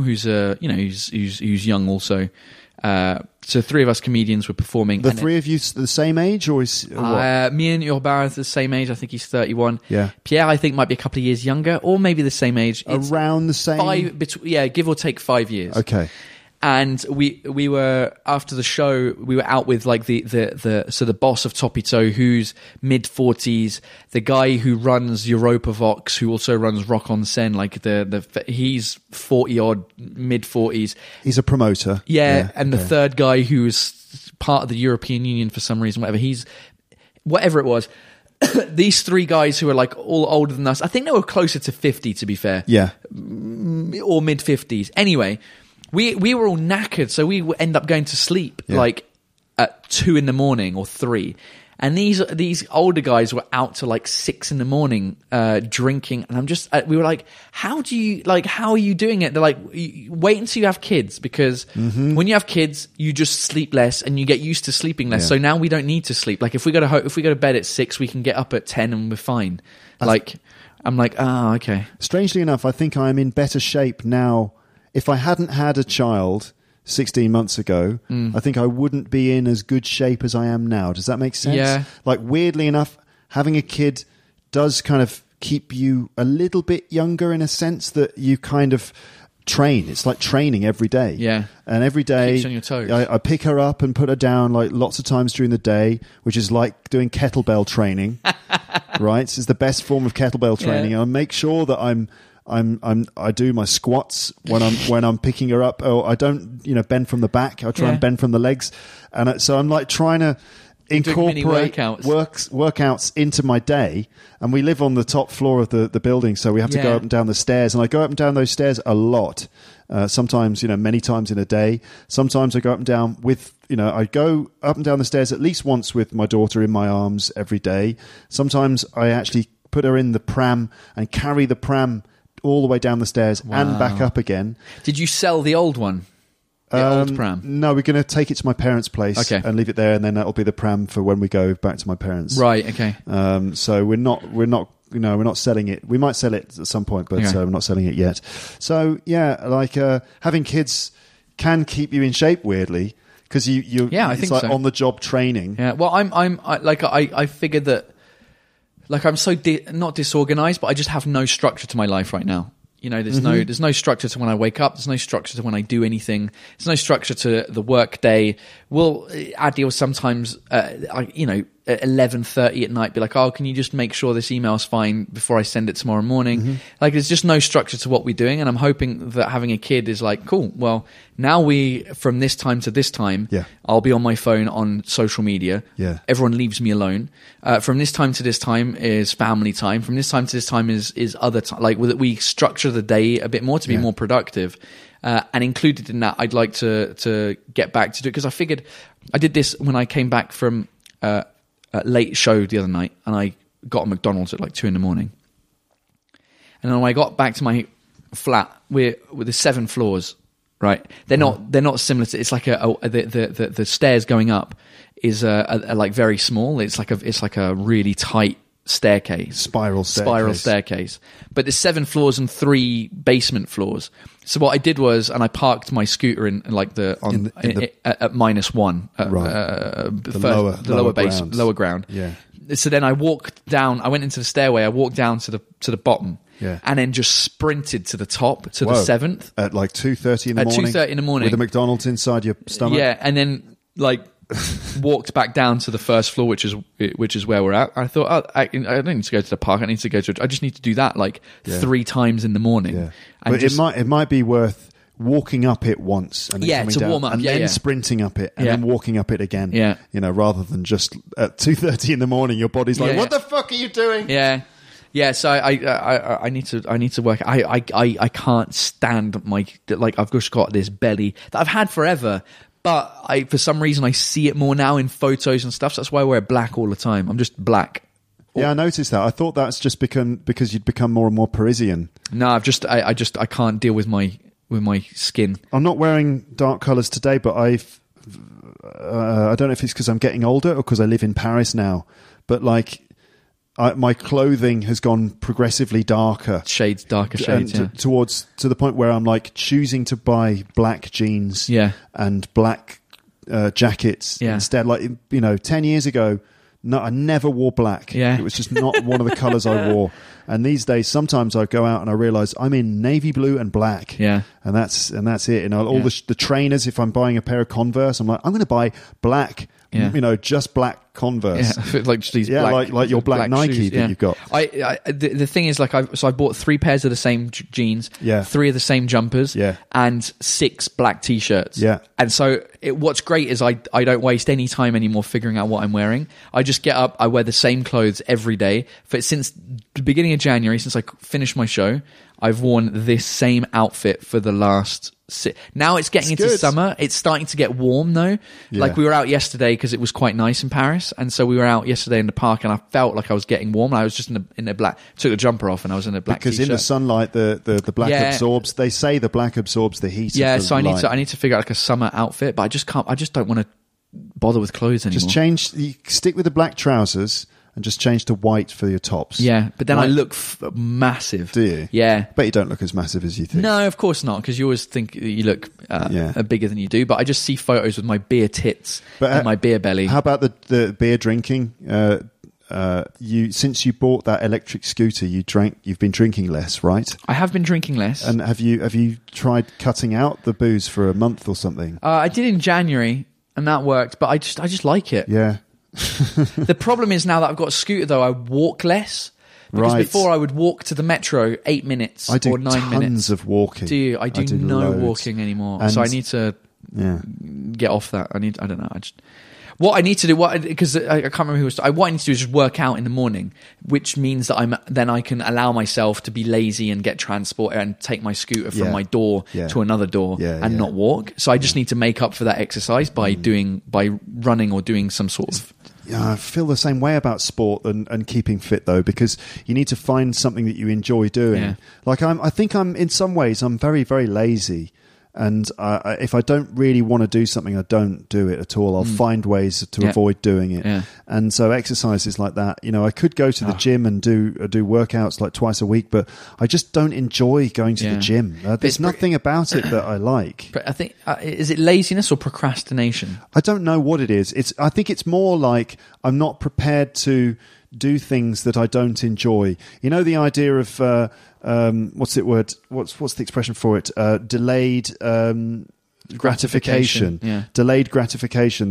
who's young also. So three of us comedians were performing. The three of you the same age, or is what? Me and Urbain are the same age. I think he's 31. Yeah. Pierre, I think, might be a couple of years younger, or maybe the same age. Around the same. Give or take 5 years. Okay. And we were, after the show, we were out with like the boss of Topito, who's mid-40s, the guy who runs Europa Vox, who also runs Rock on Seine, like he's 40-odd, mid-40s. He's a promoter. Yeah, and the third guy who's part of the European Union for some reason, whatever it was. These three guys who are like all older than us, I think they were closer to 50, to be fair. Yeah. Or mid-50s. Anyway, we were all knackered, so we would end up going to sleep like at 2 a.m. or 3. And these older guys were out till like 6 a.m. Drinking, and we were like, how are you doing it? They're like, wait until you have kids, because when you have kids, you just sleep less and you get used to sleeping less. So now we don't need to sleep. Like if we go to bed at 6, we can get up at 10 and we're fine. I'm like, okay. Strangely enough, I think I'm in better shape now. If I hadn't had a child 16 months ago, I think I wouldn't be in as good shape as I am now. Does that make sense? Yeah. Like, weirdly enough, having a kid does kind of keep you a little bit younger in a sense that you kind of train. It's like training every day. Yeah. And every day keeps you on your toes. I pick her up and put her down like lots of times during the day, which is like doing kettlebell training. Right? It's the best form of kettlebell training. Yeah. I make sure that I do my squats when I'm picking her up. Oh, I don't, bend from the back. I try and bend from the legs. And so I'm like trying to incorporate workouts into my day. And we live on the top floor of the building, so we have to go up and down the stairs. And I go up and down those stairs a lot. Sometimes, many times in a day. Sometimes I go up and down I go up and down the stairs at least once with my daughter in my arms every day. Sometimes I actually put her in the pram and carry the pram all the way down the stairs and back up again. Did you sell the old one? The old pram? No, we're going to take it to my parents' place and leave it there, and then that'll be the pram for when we go back to my parents. Right. Okay. So we're not selling it. We might sell it at some point, but we're not selling it yet. So having kids can keep you in shape weirdly, because I think it's like on the job training. Yeah. Well, I figured that. Like I'm so not disorganized, but I just have no structure to my life right now. There's no structure to when I wake up. There's no structure to when I do anything. There's no structure to the work day. Adi will sometimes, at 11:30 at night, be like, "Oh, can you just make sure this email's fine before I send it tomorrow morning?" Like, there's just no structure to what we're doing, and I'm hoping that having a kid is like, cool. Well, now from this time to this time, I'll be on my phone on social media. Yeah. Everyone leaves me alone. From this time to this time is family time. From this time to this time is other time. Like, we structure the day a bit more to be more productive. And included in that, I'd like to get back to do it, because I figured I did this when I came back from a late show the other night, and I got a McDonald's at like 2 a.m. And then when I got back to my flat, with the 7 floors, right? They're not similar to. It's like the stairs going up is like very small. It's like a really tight staircase, spiral staircase. But there's 7 floors and 3 basement floors. So what I did was, and I parked my scooter at -1, the lower base, lower ground. Yeah. So then I walked down. I went into the stairway. I walked down to the bottom. Yeah. And then just sprinted to the top, to the 7th. At like 2:30 in the morning? At 2:30 in the morning. With a McDonald's inside your stomach? Yeah, and then walked back down to the first floor, which is where we're at. I thought, oh, I don't need to go to the park. I need to go to. I just need to do that 3 times in the morning. Yeah. But it might be worth walking up it once and then coming to down, warm up, and then sprinting up it and then walking up it again. Yeah. Rather than just at 2:30 in the morning, your body's like, what the fuck are you doing? Yeah. Yeah, so I need to work. I can't stand I've just got this belly that I've had forever, but for some reason I see it more now in photos and stuff. So that's why I wear black all the time. I'm just black. Yeah, I noticed that. I thought that's just because you'd become more and more Parisian. No, I can't deal with my skin. I'm not wearing dark colours today, but I don't know if it's because I'm getting older or because I live in Paris now, but my clothing has gone progressively darker shades, to the point where I'm choosing to buy black jeans and black jackets instead. 10 years ago, no, I never wore black. Yeah. It was just not one of the colours I wore. And these days, sometimes I go out and I realise I'm in navy blue and black. Yeah. And that's it. All the trainers, if I'm buying a pair of Converse, I'm going to buy black. Yeah. Just black Converse. Yeah, like your black Nike shoes, that you've got. The thing is, I bought 3 pairs of the same jeans, 3 of the same jumpers, and 6 black t-shirts. Yeah. And so what's great is I don't waste any time anymore figuring out what I'm wearing. I just get up, I wear the same clothes every day. Since the beginning of January, since I finished my show, I've worn this same outfit for the last... Now it's getting into summer. It's starting to get warm though. Yeah. We were out yesterday because it was quite nice in Paris, and so we were out yesterday in the park, and I felt like I was getting warm. I was just in a black. Took the jumper off, and I was in a black. Because t-shirt. In the sunlight, the black absorbs. They say the black absorbs the heat. Yeah, of the so light. I need to figure out a summer outfit, but I just can't. I just don't want to bother with clothes anymore. Just change. You stick with the black trousers. And just change to white for your tops. Yeah, but then I look massive. Do you? Yeah. Bet you don't look as massive as you think. No, of course not, because you always think you look bigger than you do. But I just see photos with my beer tits and my beer belly. How about the beer drinking? Since you bought that electric scooter, you've been drinking less, right? I have been drinking less. And have you tried cutting out the booze for a month or something? I did in January, and that worked. But I just like it. Yeah. The problem is now that I've got a scooter, though, I walk less. Because before I would walk to the metro 8 minutes or 9 minutes. I do tons of walking. Do you? I do no walking anymore. And so I need to get off that. I don't know. What I need to do, because I can't remember who was. What I need to do is just work out in the morning, which means that then I can allow myself to be lazy and get transport and take my scooter from my door to another door and not walk. So I just need to make up for that exercise by running or doing some sort of. Yeah, I feel the same way about sport and keeping fit though, because you need to find something that you enjoy doing. Yeah. I think I'm in some ways I'm very, very lazy. And if I don't really want to do something, I don't do it at all. I'll find ways to avoid doing it. Yeah. And so exercises like that, I could go to the gym and do workouts twice a week, but I just don't enjoy going to the gym. There's nothing about it that I like. But I think, is it laziness or procrastination? I don't know what it is. I think it's more like I'm not prepared to do things that I don't enjoy. The idea of what's the expression for it? Delayed gratification. Yeah. Delayed gratification.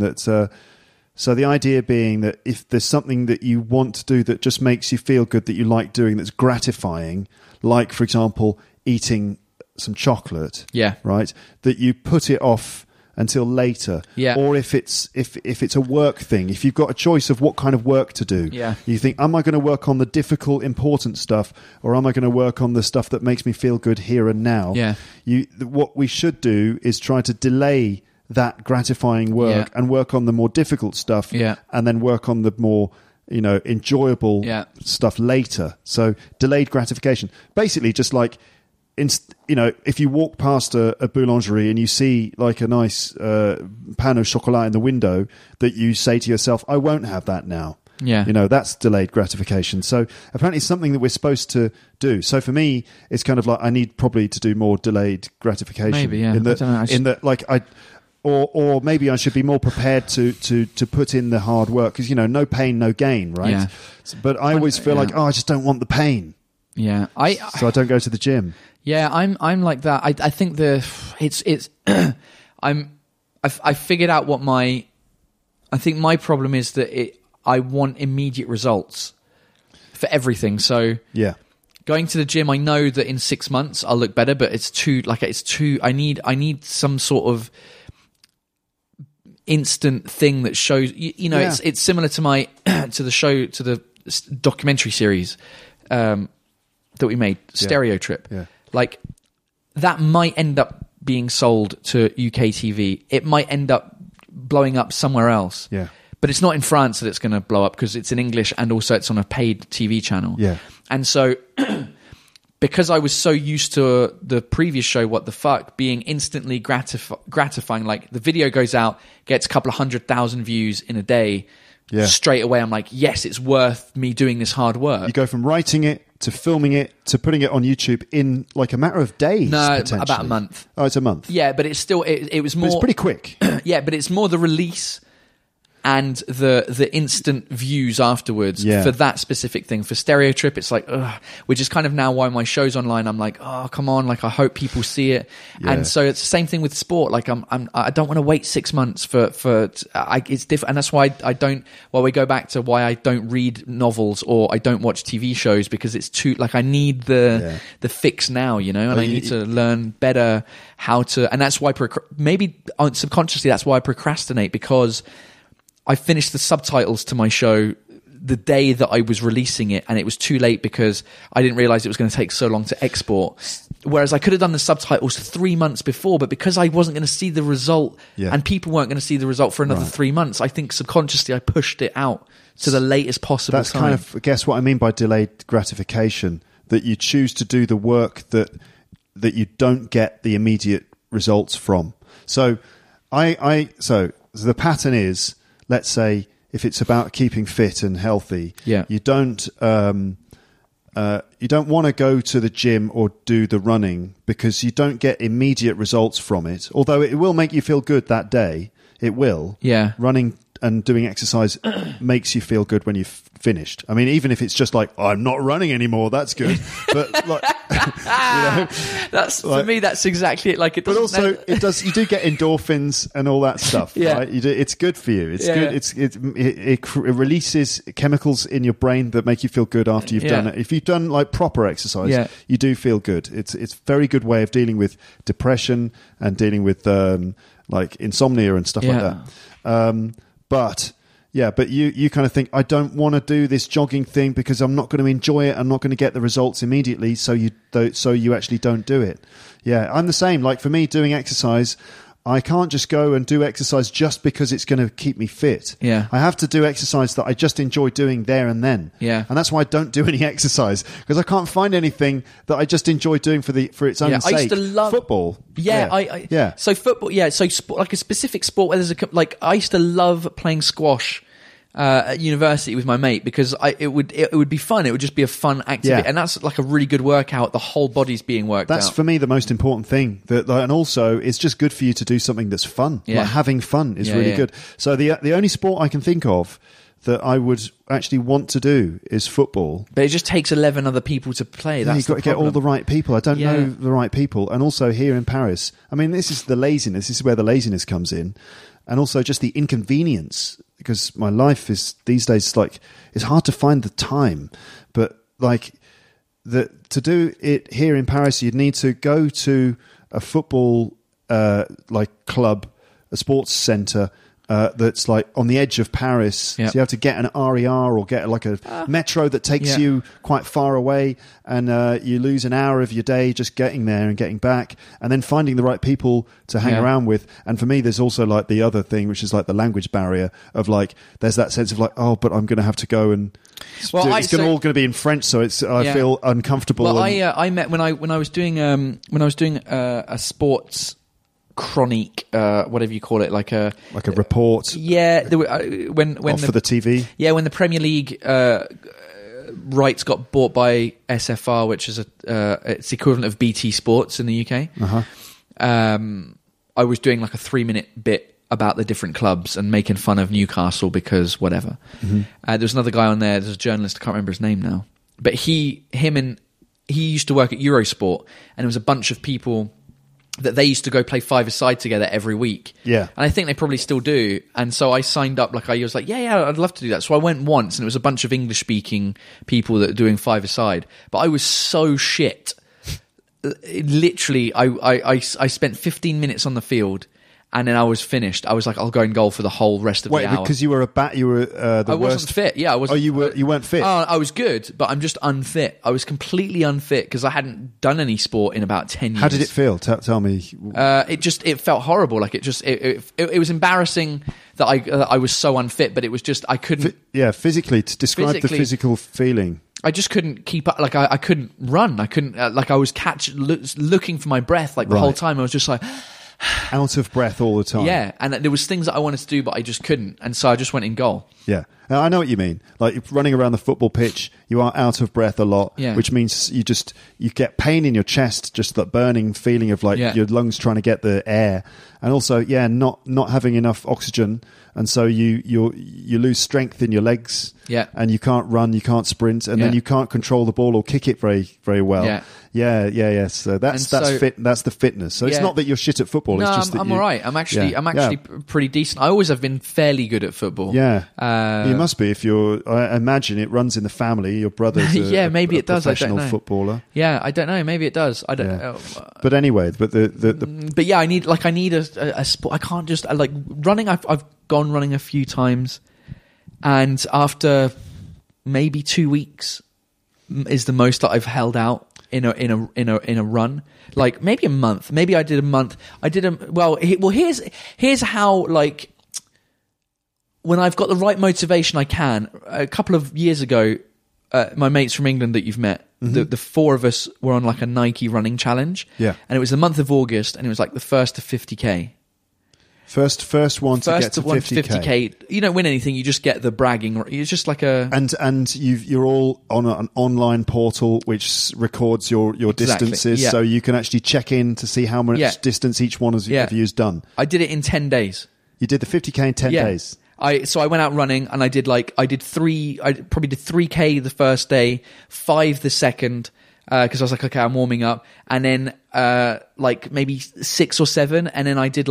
So the idea being that if there's something that you want to do that just makes you feel good, that you like doing, that's gratifying, like for example eating some chocolate. Yeah. Right. That you put it off until later. Yeah. Or if it's a work thing, if you've got a choice of what kind of work to do, you think, am I going to work on the difficult, important stuff, or am I going to work on the stuff that makes me feel good here and now? Yeah. What we should do is try to delay that gratifying work and work on the more difficult stuff, and then work on the more enjoyable stuff later. So delayed gratification, basically, just like. If you walk past a boulangerie and you see a nice pain au chocolat in the window, that you say to yourself, I won't have that now. Yeah. That's delayed gratification. So apparently it's something that we're supposed to do. So for me, it's kind of like I need probably to do more delayed gratification. Maybe, yeah. Or maybe I should be more prepared to put in the hard work, because no pain, no gain, right? Yeah. But I always feel like, I just don't want the pain. Yeah. So I don't go to the gym. Yeah, I'm like that. I think I figured out what my I think my problem is that I want immediate results for everything. So going to the gym, I know that in 6 months I'll look better, but it's too. I need some sort of instant thing that shows. It's similar to my to the documentary series that we made, Stereo Trip. Yeah. Like that might end up being sold to UK TV. It might end up blowing up somewhere else. Yeah. But it's not in France that it's going to blow up because it's in English and also it's on a paid TV channel. Yeah. And so because I was so used to the previous show, What the Fuck, being instantly gratifying, like the video goes out, gets a couple of 100,000 views in a day. Yeah. Straight away, I'm like, yes, it's worth me doing this hard work. You go from writing it to filming it to putting it on YouTube in like a matter of days. No, about a month. Oh, it's a month. Yeah, but it's still it was more. But it's pretty quick. Yeah, but it's more the release and the instant views afterwards for that specific thing. For Stereo Trip, it's like, ugh, which is kind of now why my show's online. I'm like, oh, come on, like I hope people see it. Yeah. And so it's the same thing with sport. Like I don't want to wait 6 months for it's different, and that's why I don't. Well, we go back to why I don't read novels or I don't watch TV shows, because it's too like I need the fix now, and I need to learn better how to. And that's why maybe subconsciously that's why I procrastinate, because I finished the subtitles to my show the day that I was releasing it, and it was too late because I didn't realize it was going to take so long to export. Whereas I could have done the subtitles 3 months before, but because I wasn't going to see the result and people weren't going to see the result for another 3 months, I think subconsciously I pushed it out to the latest possible time. That's kind of, I guess, what I mean by delayed gratification, that you choose to do the work that you don't get the immediate results from. So so the pattern is, let's say, if it's about keeping fit and healthy, you don't want to go to the gym or do the running because you don't get immediate results from it. Although it will make you feel good that day, it will. Yeah, running and doing exercise makes you feel good when you've finished. I mean, even if it's just like, oh, I'm not running anymore, that's good. But like, that's like, for me, that's exactly it. Like, it doesn't. But also, it does. You do get endorphins and all that stuff. Right? You do. It's good for you. It's good. It releases chemicals in your brain that make you feel good after you've done it. If you've done like proper exercise, you do feel good. It's a very good way of dealing with depression and dealing with like insomnia and stuff like that. But you kind of think, I don't want to do this jogging thing because I'm not going to enjoy it. I'm not going to get the results immediately. So you actually don't do it. Yeah, I'm the same. Like for me, doing exercise, I can't just go and do exercise just because it's going to keep me fit. Yeah, I have to do exercise that I just enjoy doing there and then. Yeah, and that's why I don't do any exercise, because I can't find anything that I just enjoy doing for its own sake. I used to love football. So football. Yeah, so sport, like a specific sport where there's I used to love playing squash at university with my mate, because it would be fun. It would just be a fun activity, and that's like a really good workout. The whole body's being worked out. That's for me the most important thing. And also, it's just good for you to do something that's fun. Yeah. Like having fun is really good. So the only sport I can think of that I would actually want to do is football. But it just takes 11 other people to play. That's you've got to get all the right people. I don't know the right people. And also here in Paris, I mean, this is the laziness. This is where the laziness comes in. And also just the inconvenience, because my life is these days like, it's hard to find the time. But like to do it here in Paris, you'd need to go to a football like club, a sports centre, that's like on the edge of Paris. Yep. So you have to get an RER or get like a metro that takes you quite far away, and you lose an hour of your day just getting there and getting back, and then finding the right people to hang around with. And for me, there's also like the other thing, which is like the language barrier of like, there's that sense of like, oh, but I'm going to have to go and all going to be in French, so I feel uncomfortable. Well, I met when I was doing a sports chronique, whatever you call it, like a report. Yeah, when for the TV. Yeah, when the Premier League rights got bought by SFR, which is it's the equivalent of BT Sports in the UK. I was doing like a 3-minute bit about the different clubs and making fun of Newcastle because whatever. There's another guy on there. There's a journalist. I can't remember his name now, but he used to work at Eurosport, and it was a bunch of people that they used to go play five-a-side together every week. Yeah. And I think they probably still do. And so I signed up, I was like, yeah, I'd love to do that. So I went once, and it was a bunch of English-speaking people that were doing five-a-side. But I was so shit. Literally, I spent 15 minutes on the field, and then I was finished. I was like, I'll go in goal for the whole rest of the hour. Because you were the I worst. wasn't fit. Yeah, I was. Oh, you weren't fit. I was good, but I'm just unfit. I was completely unfit because I hadn't done any sport in about 10 years. How did it feel? Tell me. It felt horrible. Like it was embarrassing that I was so unfit, but it was just I couldn't. Physically, to describe the physical feeling. I just couldn't keep up. Like I couldn't run. I couldn't. I was looking for my breath. Like the whole time, I was just like. Out of breath all the time. Yeah, and there was things that I wanted to do, but I just couldn't, and so I just went in goal. Yeah, I know what you mean. Like running around the football pitch, you are out of breath a lot, which means you get pain in your chest, just that burning feeling of your lungs trying to get the air, and also not having enough oxygen, and so you lose strength in your legs, and you can't run, you can't sprint, and then you can't control the ball or kick it very very well. Yeah. So that's fit. That's the fitness. So it's not that you're shit at football. No, it's just I'm all right. I'm actually pretty decent. I always have been fairly good at football. Yeah, you must be. If you're, I imagine it runs in the family. Your brother's maybe it does. Professional I don't know. Footballer. Yeah, I don't know. Maybe it does. I don't know. But anyway, but but yeah, I need a sport. I can't just running. I've gone running a few times, and after maybe 2 weeks is the most that I've held out in a run. Like maybe a month. Maybe I did a month. Here's how when I've got the right motivation, I can. A couple of years ago, my mates from England that you've met, the four of us were on a Nike running challenge. Yeah. And it was the month of August, and it was the first to 50k. First one to get to 50k. You don't win anything. You just get the bragging. It's just like a and you're all on an online portal which records your distances, so you can actually check in to see how much distance each one of you has done. I did it in 10 days. You did the 50k in 10 days. So I went out running, and I probably did 3k the first day, 5 the second, because I was like, okay, I'm warming up, and then maybe 6 or 7, and then I did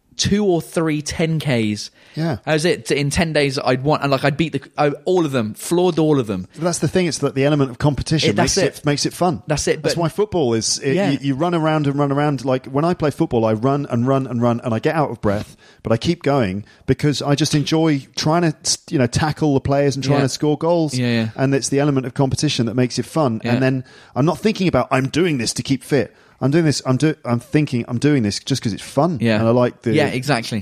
2 or 3 10Ks. Yeah. That was it. In 10 days, I'd beat all of them, floored all of them. But that's the thing. It's that the element of competition makes it fun. That's it. That's why football is, you run around and run around. Like when I play football, I run and run and run, and I get out of breath, but I keep going because I just enjoy trying to, tackle the players and trying to score goals. Yeah. And it's the element of competition that makes it fun. Yeah. And then I'm not thinking about, I'm doing this to keep fit. I'm doing this. I'm thinking I'm doing this just because it's fun. Yeah. And I like the exactly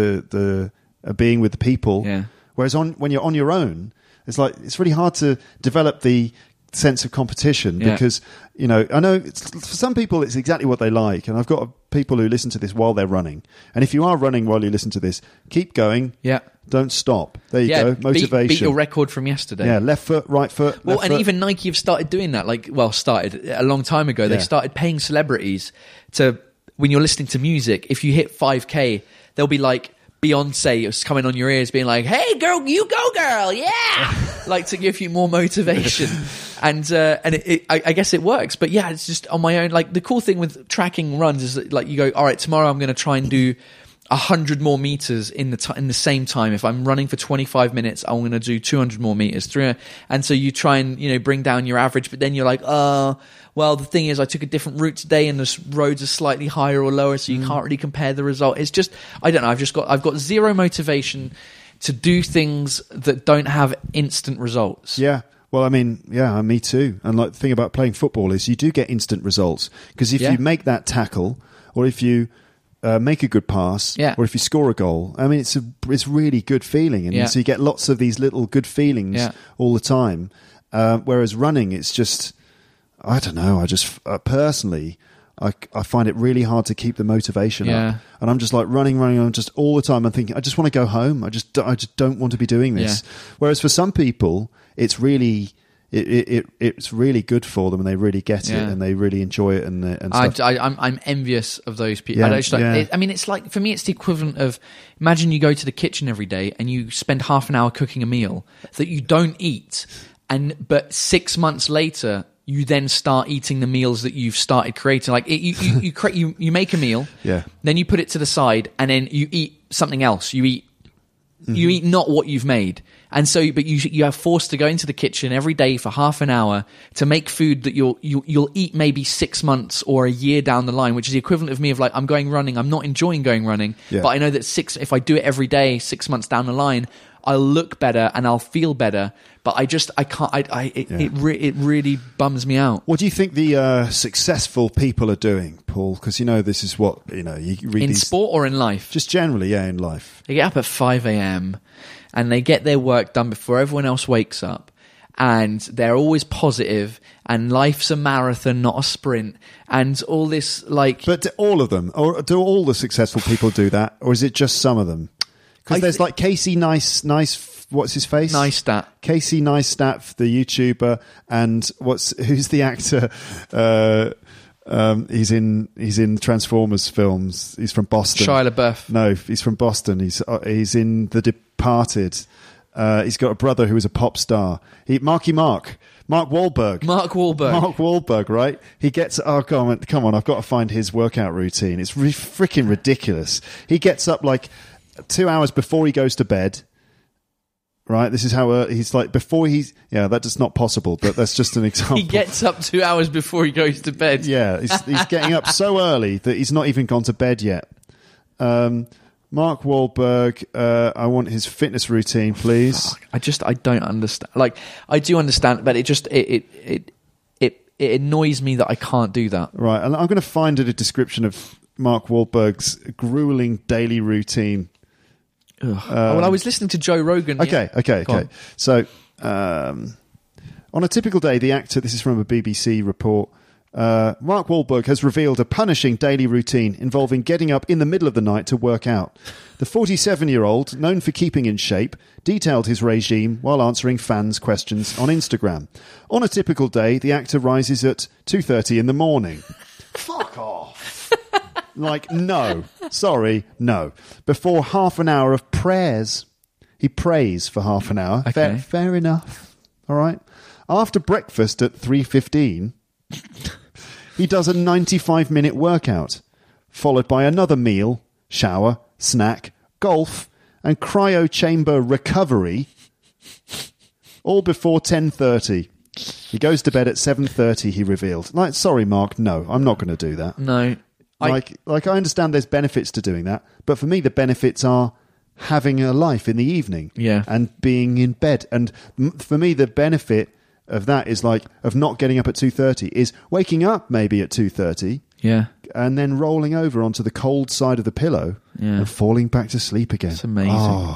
the being with the people. Yeah. Whereas when you're on your own, it's really hard to develop the sense of competition because I know for some people it's exactly what they like, and I've got people who listen to this while they're running. And if you are running while you listen to this, keep going. Yeah. Don't stop. There you go. Motivation. Beat your record from yesterday. Yeah, left foot, right foot. Well, and even Nike have started doing that. Started a long time ago. They started paying celebrities to, when you're listening to music, if you hit 5k, they'll be like Beyonce is coming on your ears, being like, "Hey, girl, you go, girl, yeah!" To give you more motivation. And I guess it works. But yeah, it's just on my own. The cool thing with tracking runs is that you go, all right, tomorrow I'm going to try and do 100 more meters in the same time. If I'm running for 25 minutes, I'm going to do 200 more meters. And so you try and, bring down your average, but then you're like, well, the thing is I took a different route today and the roads are slightly higher or lower, so you can't really compare the result. It's just, I don't know. I've got zero motivation to do things that don't have instant results. Yeah. Well, I mean, me too. And the thing about playing football is you do get instant results, because if you make that tackle, or if you make a good pass, or if you score a goal, I mean, it's really good feeling, and so you get lots of these little good feelings all the time. Whereas running, it's just, I don't know. I just personally, I find it really hard to keep the motivation up, and I'm just running. I'm just all the time. I'm thinking, I just want to go home. I just don't want to be doing this. Whereas for some people, it's really. It's really good for them, and they really get it, and they really enjoy it, and stuff. I'm envious of those people. I mean, it's for me, it's the equivalent of, imagine you go to the kitchen every day and you spend half an hour cooking a meal that you don't eat, but 6 months later you then start eating the meals that you've started creating. Like you make a meal, then you put it to the side, and then you eat something else. You eat not what you've made. And so, but you are forced to go into the kitchen every day for half an hour to make food that you'll eat maybe 6 months or a year down the line, which is the equivalent of me of like, I'm going running. I'm not enjoying going running, but I know that if I do it every day, 6 months down the line, I'll look better and I'll feel better. But it really bums me out. What do you think the successful people are doing, Paul? Because this is what you read in sport or in life. Just generally, in life. They get up at 5 a.m. and they get their work done before everyone else wakes up, and they're always positive, and life's a marathon, not a sprint, and all this like. But do all of them, or do all the successful people do that, or is it just some of them? Because there's like Casey Nice. What's his face? Neistat. Casey Neistat, the YouTuber, and who's the actor? He's in Transformers films. He's from Boston. Shia LaBeouf. No, he's from Boston. He's in The Departed. He's got a brother who is a pop star. Mark Wahlberg. Mark Wahlberg, right? He gets... Oh, come on, I've got to find his workout routine. It's freaking ridiculous. He gets up like 2 hours before he goes to bed. Right, this is how he's like before he's... Yeah, that is not possible, but that's just an example. He gets up 2 hours before he goes to bed. Yeah, he's getting up so early that he's not even gone to bed yet. Mark Wahlberg, I want his fitness routine, please. I don't understand. Like, I do understand, but it annoys me that I can't do that. Right, and I'm going to find a description of Mark Wahlberg's grueling daily routine. Well, I was listening to Joe Rogan. Okay. So, on a typical day, the actor, this is from a BBC report, Mark Wahlberg has revealed a punishing daily routine involving getting up in the middle of the night to work out. The 47-year-old, known for keeping in shape, detailed his regime while answering fans' questions on Instagram. On a typical day, the actor rises at 2:30 in the morning. Fuck off. Like, no. Sorry, no. Before half an hour of prayers. He prays for half an hour. Okay. Fair enough. All right. After breakfast at 3:15, he does a 95-minute workout, followed by another meal, shower, snack, golf, and cryo chamber recovery, all before 10:30. He goes to bed at 7:30, he revealed. Like, sorry, Mark, no, I'm not going to do that. No. I understand there's benefits to doing that, but for me the benefits are having a life in the evening and being in bed. And for me the benefit of that is like of not getting up at 2:30 is waking up maybe at 2:30 and then rolling over onto the cold side of the pillow and falling back to sleep again. It's amazing.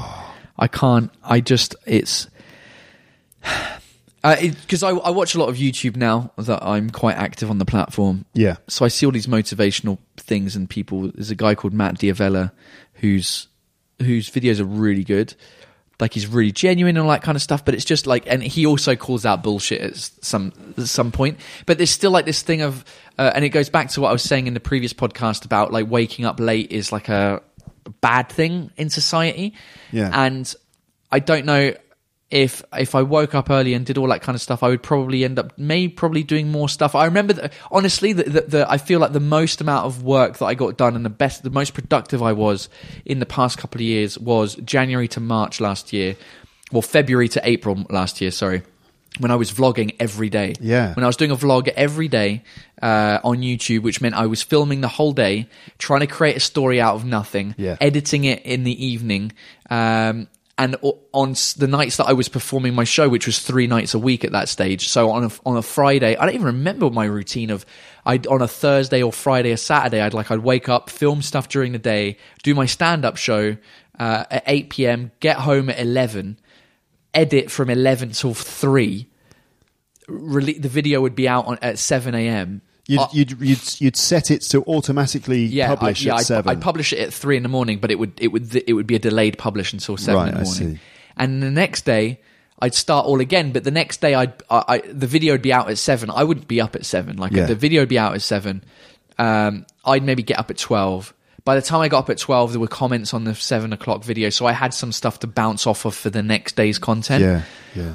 Because I watch a lot of YouTube now that I'm quite active on the platform. Yeah. So I see all these motivational things and people. There's a guy called Matt Diavella whose videos are really good. Like, he's really genuine and all that kind of stuff. But it's just like, and he also calls out bullshit at some point. But there's still like this thing of, and it goes back to what I was saying in the previous podcast about like waking up late is like a bad thing in society. Yeah. And I don't know. If I woke up early and did all that kind of stuff, I would probably end up probably doing more stuff. I remember that, honestly, I feel like the most amount of work that I got done and the most productive I was in the past couple of years was January to March last year, or February to April last year, sorry, when I was vlogging every day. Yeah. When I was doing a vlog every day on YouTube, which meant I was filming the whole day, trying to create a story out of nothing, editing it in the evening, and on the nights that I was performing my show, which was 3 nights a week at that stage. So on a Friday, I don't even remember my routine of, on a Thursday or Friday or Saturday, I'd wake up, film stuff during the day, do my stand-up show at 8 p.m, get home at 11, edit from 11 till 3. The video would be out at 7 a.m. You'd set it to automatically publish at 7. I'd publish it at 3 in the morning, but it would be a delayed publish until 7 in the morning. I see. And the next day I'd start all again, but the next day the video would be out at 7. I wouldn't be up at 7. The video would be out at 7. I'd maybe get up at 12. By the time I got up at 12, there were comments on the 7 o'clock video, so I had some stuff to bounce off of for the next day's content. Yeah.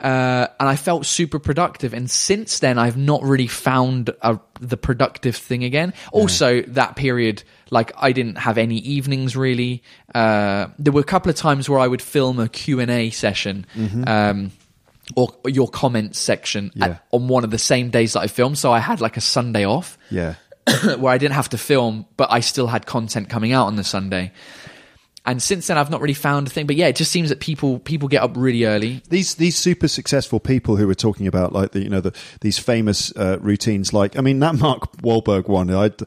and I felt super productive. And since then, I've not really found the productive thing again. Also, that period, like, I didn't have any evenings really. There were a couple of times where I would film a Q&A session, or your comments section on one of the same days that I filmed. So I had like a Sunday off, where I didn't have to film, but I still had content coming out on the Sunday. And since then, I've not really found a thing. But yeah, it just seems that people get up really early. These super successful people who were talking about, like, these famous routines, like, I mean, that Mark Wahlberg one,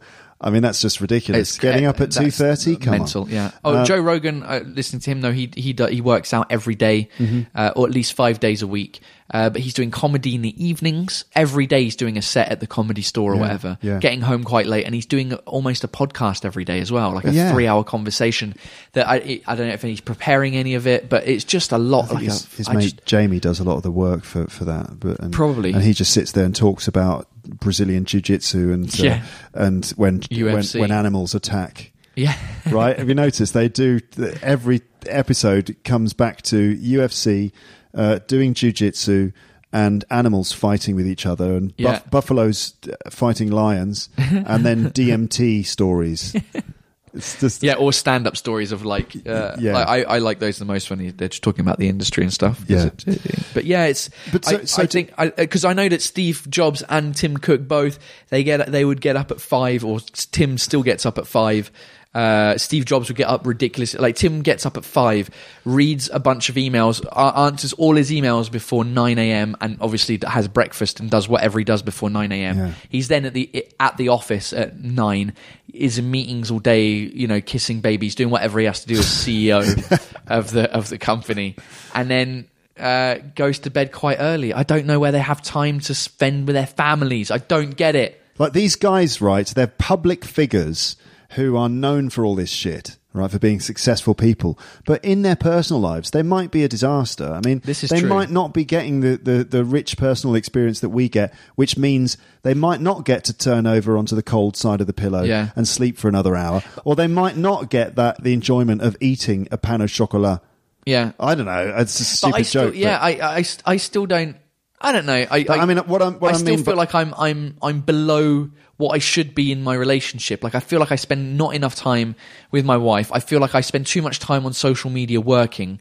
I mean, that's just ridiculous. It's getting up at 2:30, come mental, on. Yeah. Oh, Joe Rogan, listening to him though, he works out every day, or at least 5 days a week. But he's doing comedy in the evenings. Every day he's doing a set at the Comedy Store or whatever. Yeah. Getting home quite late, and he's doing almost a podcast every day as well, like a 3-hour conversation. That I don't know if he's preparing any of it, but it's just a lot. I think his mate Jamie does a lot of the work for that. Probably, and he just sits there and talks about Brazilian jiu-jitsu and when animals attack. Yeah. Right? Have you noticed they do every episode comes back to UFC, doing jiu-jitsu and animals fighting with each other, and buffaloes fighting lions, and then DMT stories. It's just, or stand-up stories of like, I like those the most when they're just talking about the industry and stuff. Yeah. But yeah, I think because I know that Steve Jobs and Tim Cook both they would get up at 5, or Tim still gets up at 5. Steve Jobs would get up ridiculous. Like, Tim gets up at 5, reads a bunch of emails, answers all his emails before 9 a.m. and obviously has breakfast and does whatever he does before 9 a.m. Yeah. He's then at the office at 9, is in meetings all day, kissing babies, doing whatever he has to do as CEO of the company, and then goes to bed quite early. I don't know where they have time to spend with their families. I don't get it. Like, these guys, right? They're public figures who are known for all this shit, right, for being successful people. But in their personal lives, they might be a disaster. I mean, they might not be getting the rich personal experience that we get, which means they might not get to turn over onto the cold side of the pillow and sleep for another hour. Or they might not get the enjoyment of eating a pain au chocolat. Yeah. I don't know. It's a stupid joke. I still don't... I don't know. I feel like I'm below what I should be in my relationship. Like, I feel like I spend not enough time with my wife. I feel like I spend too much time on social media working,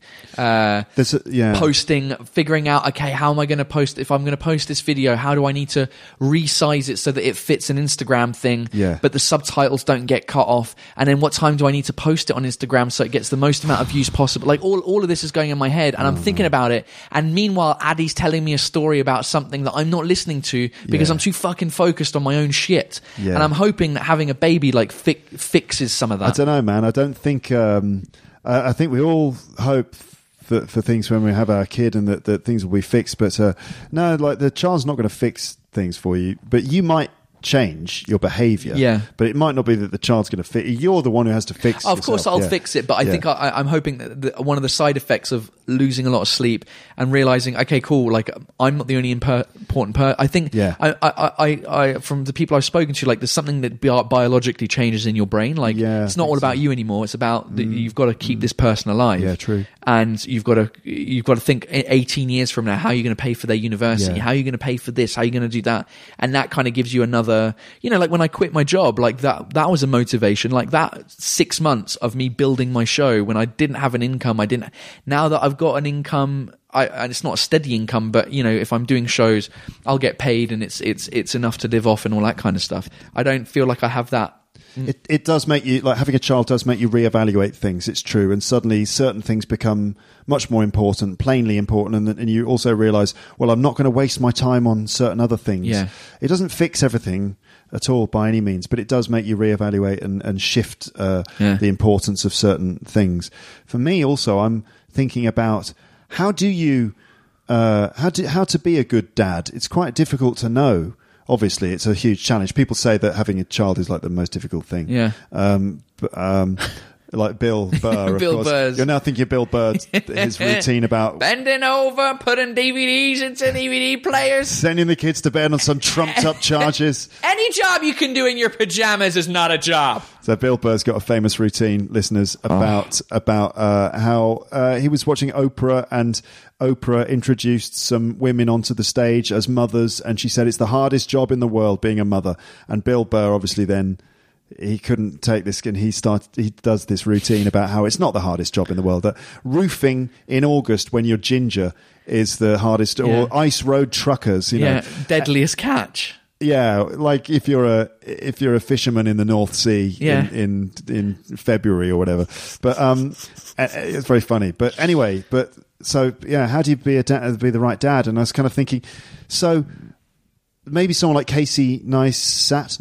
posting, figuring out, okay, how am I going to post? If I'm going to post this video, how do I need to resize it so that it fits an Instagram thing, but the subtitles don't get cut off? And then what time do I need to post it on Instagram so it gets the most amount of views possible? Like, all of this is going in my head, and I'm thinking about it. And meanwhile, Addy's telling me a story about something that I'm not listening to because I'm too fucking focused on my own shit. Yeah. And I'm hoping that having a baby fixes some of that. I don't know, man. I don't think. I think we all hope for things when we have our kid, and that things will be fixed. But no, like, the child's not going to fix things for you. But you might change your behaviour, but it might not be that the child's going to fit. You're the one who has to fix. Of course, I'll fix it, but I think I'm hoping that one of the side effects of losing a lot of sleep and realizing, okay, cool, like, I'm not the only important person. I think I from the people I've spoken to, like, there's something that biologically changes in your brain. Like, it's not all about you anymore. It's about you've got to keep this person alive. Yeah, true. And you've got to think 18 years from now, how are you going to pay for their university? How are you going to pay for this? How are you going to do that? And that kind of gives you another, like, when I quit my job, like, that was a motivation. Like, that 6 months of me building my show when I didn't have an income, now that I've got an income, and it's not a steady income, but if I'm doing shows, I'll get paid, and it's enough to live off and all that kind of stuff. I don't feel like I have that. It does make you, like, having a child does make you reevaluate things. It's true, and suddenly certain things become much more important, plainly important, and you also realise, well, I'm not going to waste my time on certain other things. Yeah. It doesn't fix everything at all by any means, but it does make you reevaluate and shift the importance of certain things. For me, also, I'm thinking about how to be a good dad. It's quite difficult to know. Obviously, it's a huge challenge. People say that having a child is like the most difficult thing. Yeah. like Bill Burr. Bill of course. Burr's. You're now thinking of Bill Burr, his routine about bending over, putting DVDs into DVD players, sending the kids to bed on some trumped up charges. Any job you can do in your pajamas is not a job. So Bill Burr's got a famous routine, listeners, about how he was watching Oprah, and Oprah introduced some women onto the stage as mothers, and she said it's the hardest job in the world being a mother. And Bill Burr obviously then he couldn't take this, and he does this routine about how it's not the hardest job in the world. That roofing in August when you're ginger is the hardest, or ice road truckers, you know, deadliest catch. Yeah, like if you're a fisherman in the North Sea in February or whatever. But it's very funny. But anyway, so how do you be the right dad? And I was kind of thinking, so maybe someone like Casey Neistat.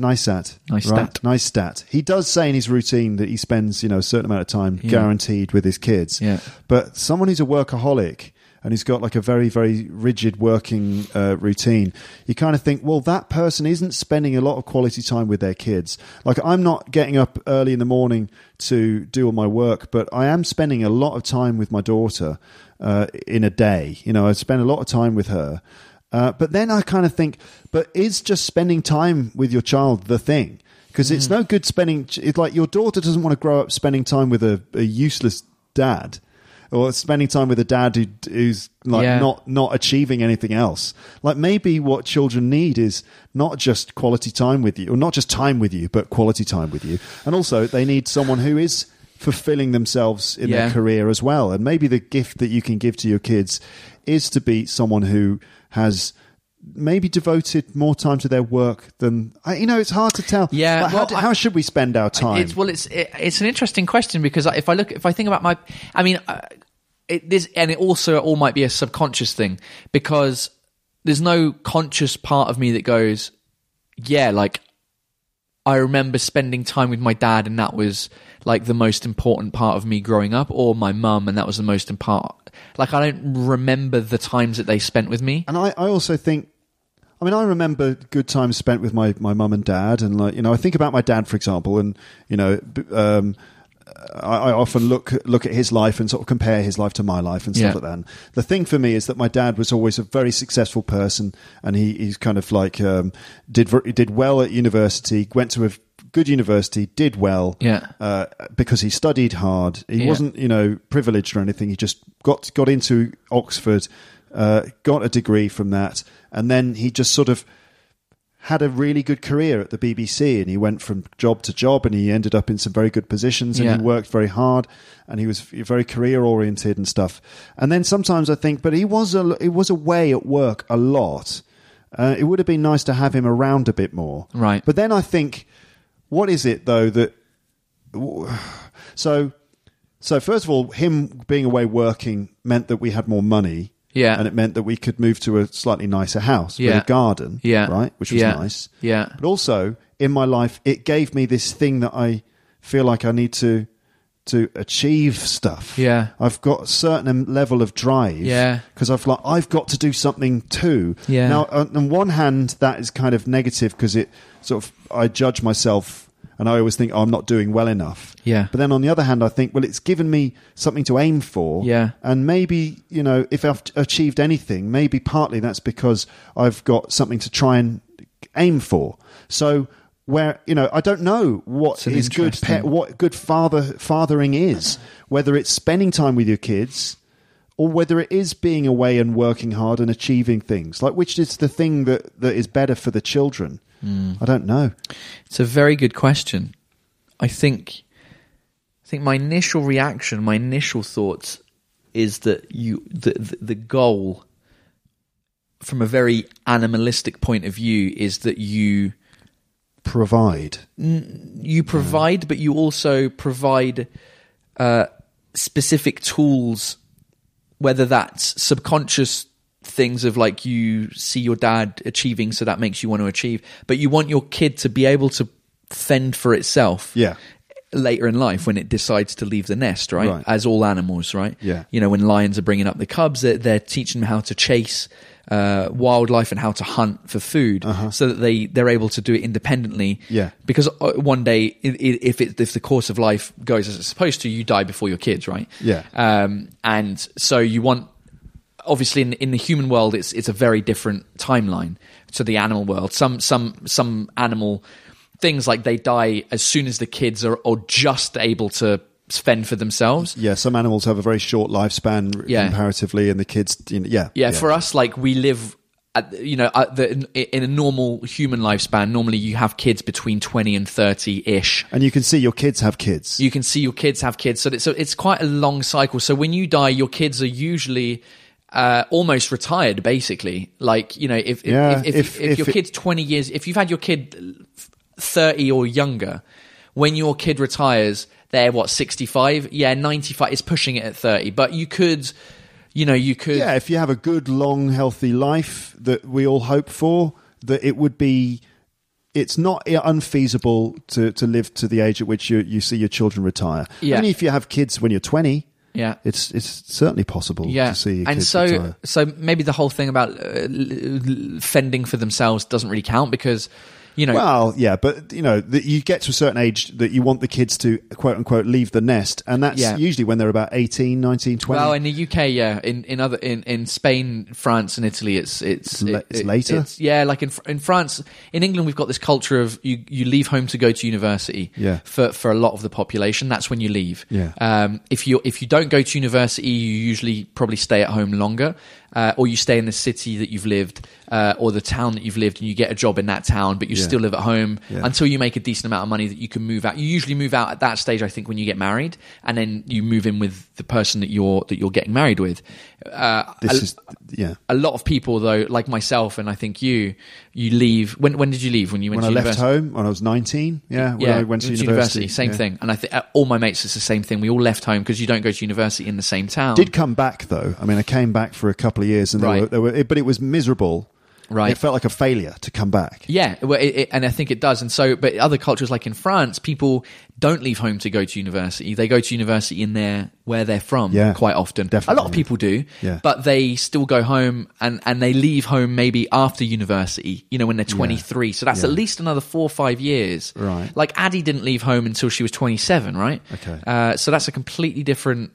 He does say in his routine that he spends a certain amount of time guaranteed with his kids. Yeah. But someone who's a workaholic and he's got like a very, very rigid working routine, you kind of think, well, that person isn't spending a lot of quality time with their kids. Like, I'm not getting up early in the morning to do all my work, but I am spending a lot of time with my daughter in a day. I spend a lot of time with her. But then I kind of think, but is just spending time with your child the thing? Because it's no good it's like your daughter doesn't want to grow up spending time with a useless dad, or spending time with a dad who's like not achieving anything else. Like, maybe what children need is not just quality time with you, or not just time with you, but quality time with you. And also they need someone who is fulfilling themselves in their career as well. And maybe the gift that you can give to your kids is to be someone who has maybe devoted more time to their work than it's hard to tell. Yeah, like, how should we spend our time? It's an interesting question, because if I think about it also all might be a subconscious thing, because there's no conscious part of me that goes, like, I remember spending time with my dad, and that was like the most important part of me growing up, or my mum, and that was the most important. Like, I don't remember the times that they spent with me. And I also think, I remember good times spent with my mum and dad, and I think about my dad, for example, and I often look at his life and sort of compare his life to my life and stuff like that. And the thing for me is that my dad was always a very successful person, and he's kind of like did well at university, went to a good university, did well because he studied hard. He wasn't privileged or anything. He just got into Oxford, got a degree from that, and then he just sort of had a really good career at the BBC, and he went from job to job, and he ended up in some very good positions, and he worked very hard, and he was very career oriented and stuff. And then sometimes I think, but he was away at work a lot. It would have been nice to have him around a bit more. Right. But then I think, what is it though that? So first of all, him being away working meant that we had more money. Yeah. And it meant that we could move to a slightly nicer house with a garden, right? Which was nice. Yeah. But also, in my life, it gave me this thing that I feel like I need to achieve stuff. Yeah. I've got a certain level of drive. Yeah. Because I've got to do something too. Yeah. Now, on one hand, that is kind of negative, because it sort of, I judge myself, and I always think, I'm not doing well enough. Yeah. But then on the other hand, I think, well, it's given me something to aim for. Yeah. And maybe, if I've achieved anything, maybe partly that's because I've got something to try and aim for. So where, I don't know what is good, what good fathering is, whether it's spending time with your kids, or whether it is being away and working hard and achieving things. Like, which is the thing that is better for the children? I don't know. It's a very good question. I think my initial reaction, my initial thoughts is that the goal, from a very animalistic point of view, is that you provide. You provide, but you also provide specific tools, whether that's subconscious things of like you see your dad achieving, so that makes you want to achieve, but you want your kid to be able to fend for itself later in life when it decides to leave the nest, right? As all animals, right? Yeah. When lions are bringing up the cubs, they're teaching them how to chase wildlife and how to hunt for food, so that they're able to do it independently. Yeah. Because one day, if the course of life goes as it's supposed to, you die before your kids, right? Yeah. And so you want, obviously, in the human world, it's a very different timeline to the animal world. Some animal things, like they die as soon as the kids are just able to fend for themselves. Yeah, some animals have a very short lifespan comparatively, and the kids, For us, like, we live in a normal human lifespan. Normally you have kids between 20 and 30-ish. And you can see your kids have kids. You can see your kids have kids. So it's quite a long cycle. So when you die, your kids are usually almost retired, basically. Like, if your kid's 20 years, if you've had your kid 30 or younger, when your kid retires, they're 65? Yeah, 95 is pushing it at 30. But you could. Yeah, if you have a good, long, healthy life that we all hope for, that it would be. It's not unfeasible to live to the age at which you see your children retire. Yeah. Only if you have kids when you're 20. Yeah, it's certainly possible to see your kids retire. So maybe the whole thing about fending for themselves doesn't really count, because. Well, yeah, but you get to a certain age that you want the kids to, quote unquote, leave the nest, and that's usually when they're about 18, 19, 20. Well, in the UK, yeah, in Spain, France, and Italy, it's later. Like in France, in England, we've got this culture of you leave home to go to university. Yeah. For a lot of the population, that's when you leave. Yeah. If you don't go to university, you usually probably stay at home longer. Or you stay in the city that you've lived, or the town that you've lived, and you get a job in that town, but you still live at home until you make a decent amount of money that you can move out. You usually move out at that stage, I think, when you get married, and then you move in with the person that you're getting married with. A lot of people, though, like myself, and I think you leave. When did you leave? When you went to university? When I left home, when I was 19. Yeah, when I went to university. Same thing. And I think all my mates, it's the same thing. We all left home because you don't go to university in the same town. Did come back, though. I mean, I came back for a couple of years, and but it was miserable. Right. It felt like a failure to come back. Yeah, well, and I think it does. And so, but other cultures, like in France, people don't leave home to go to university. They go to university where they're from quite often. Definitely, a lot of people do, but they still go home and they leave home maybe after university, when they're 23. So that's at least another 4 or 5 years. Right. Like Addie didn't leave home until she was 27, right? Okay. So that's a completely different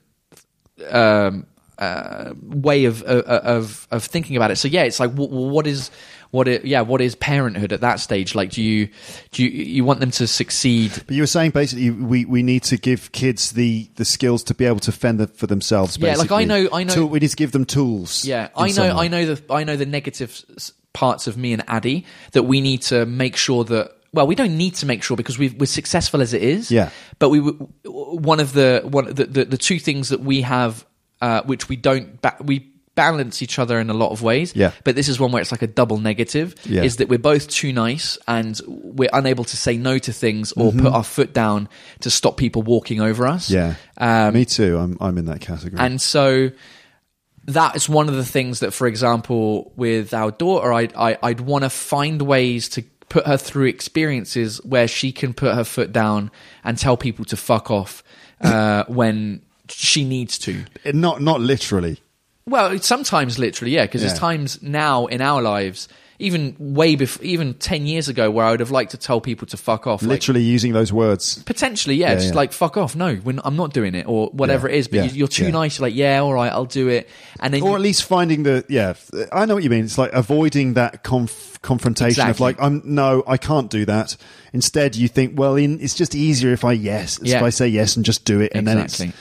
way of thinking about it. So yeah, it's like what is parenthood at that stage? Like, do you want them to succeed? But you were saying basically we need to give kids the skills to be able to fend for themselves. Basically. Yeah, like I know. We need to give them tools. Yeah, I know the negative parts of me and Addie that we need to make sure that. Well, we don't need to make sure because we're successful as it is. Yeah. But one of the two things that we have. Which we don't, we balance each other in a lot of ways. Yeah. But this is one where it's like a double negative, is that we're both too nice and we're unable to say no to things or put our foot down to stop people walking over us. Yeah. Me too. I'm in that category. And so that is one of the things that, for example, with our daughter, I'd want to find ways to put her through experiences where she can put her foot down and tell people to fuck off when she needs to. Not literally. Well, sometimes literally, yeah, because there's times now in our lives, even way before, even 10 years ago, where I would have liked to tell people to fuck off. Literally using those words. Potentially, yeah. Just like, fuck off. No, I'm not doing it, or whatever it is. But you're too nice. You're like, yeah, all right, I'll do it. And then, or at least finding I know what you mean. It's like avoiding that confrontation of like, I can't do that. Instead, you think, well, it's just easier if I say yes and just do it, and then it's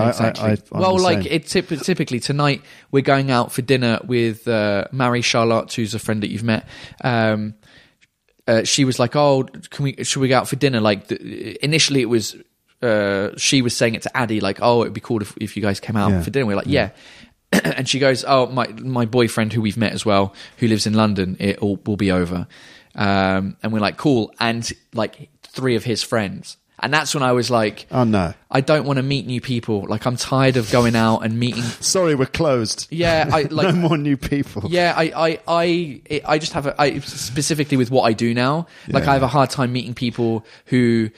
typically tonight we're going out for dinner with Marie Charlotte, who's a friend that you've met. She was like, "Oh, should we go out for dinner?" Like initially, it was she was saying it to Addie, like, "Oh, it'd be cool if you guys came out for dinner." We're like, "Yeah." And she goes, "Oh, my boyfriend, who we've met as well, who lives in London, it will be over." And we're like, cool. And like 3 of his friends. And that's when I was like, oh no, I don't want to meet new people. Like, I'm tired of going out and meeting. Sorry, we're closed. Yeah. No more new people. Yeah. I just have specifically with what I do now, like I have a hard time meeting people who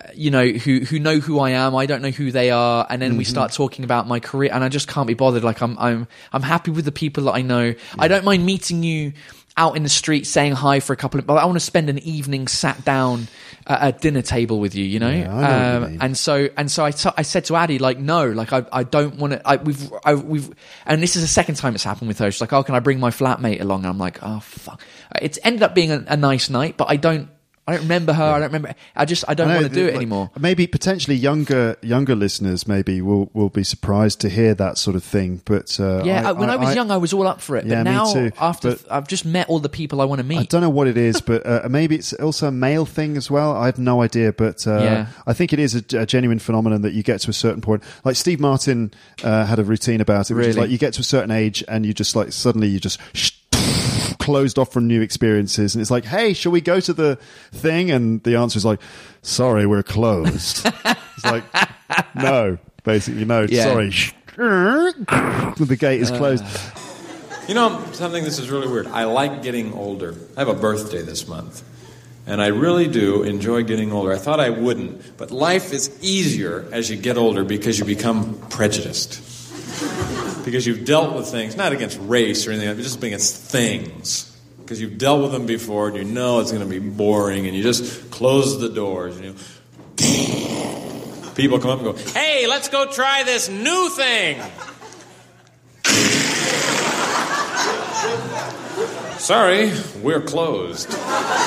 who know who I am. I don't know who they are, and then we start talking about my career, and I just can't be bothered. Like I'm happy with the people that I know. Yeah. I don't mind meeting you out in the street, saying hi for a couple of. But I want to spend an evening sat down at a dinner table with you. You know, yeah, I know what you mean. And so I said to Addie, like, no, like I don't want to. We've and this is the second time it's happened with her. She's like, oh, can I bring my flatmate along? And I'm like, oh fuck. It's ended up being a nice night, but I don't remember her. I don't remember. I don't want to do it anymore. Maybe potentially younger listeners maybe will be surprised to hear that sort of thing. But when I was young, I was all up for it. Yeah, but now, me too. after I've just met all the people I want to meet. I don't know what it is, but maybe it's also a male thing as well. I have no idea, but I think it is a genuine phenomenon that you get to a certain point. Like Steve Martin had a routine about it, which is like you get to a certain age and you just like suddenly you just closed off from new experiences, and it's like, hey, shall we go to the thing? And the answer is like, sorry, we're closed. It's like, no, basically, no, sorry. The gate is closed. You know, something, this is really weird. I like getting older. I have a birthday this month, and I really do enjoy getting older. I thought I wouldn't, but life is easier as you get older because you become prejudiced. Because you've dealt with things, not against race or anything, but just against things. Because you've dealt with them before, and you know it's going to be boring, and you just close the doors. And people come up and go, hey, let's go try this new thing. Sorry, we're closed.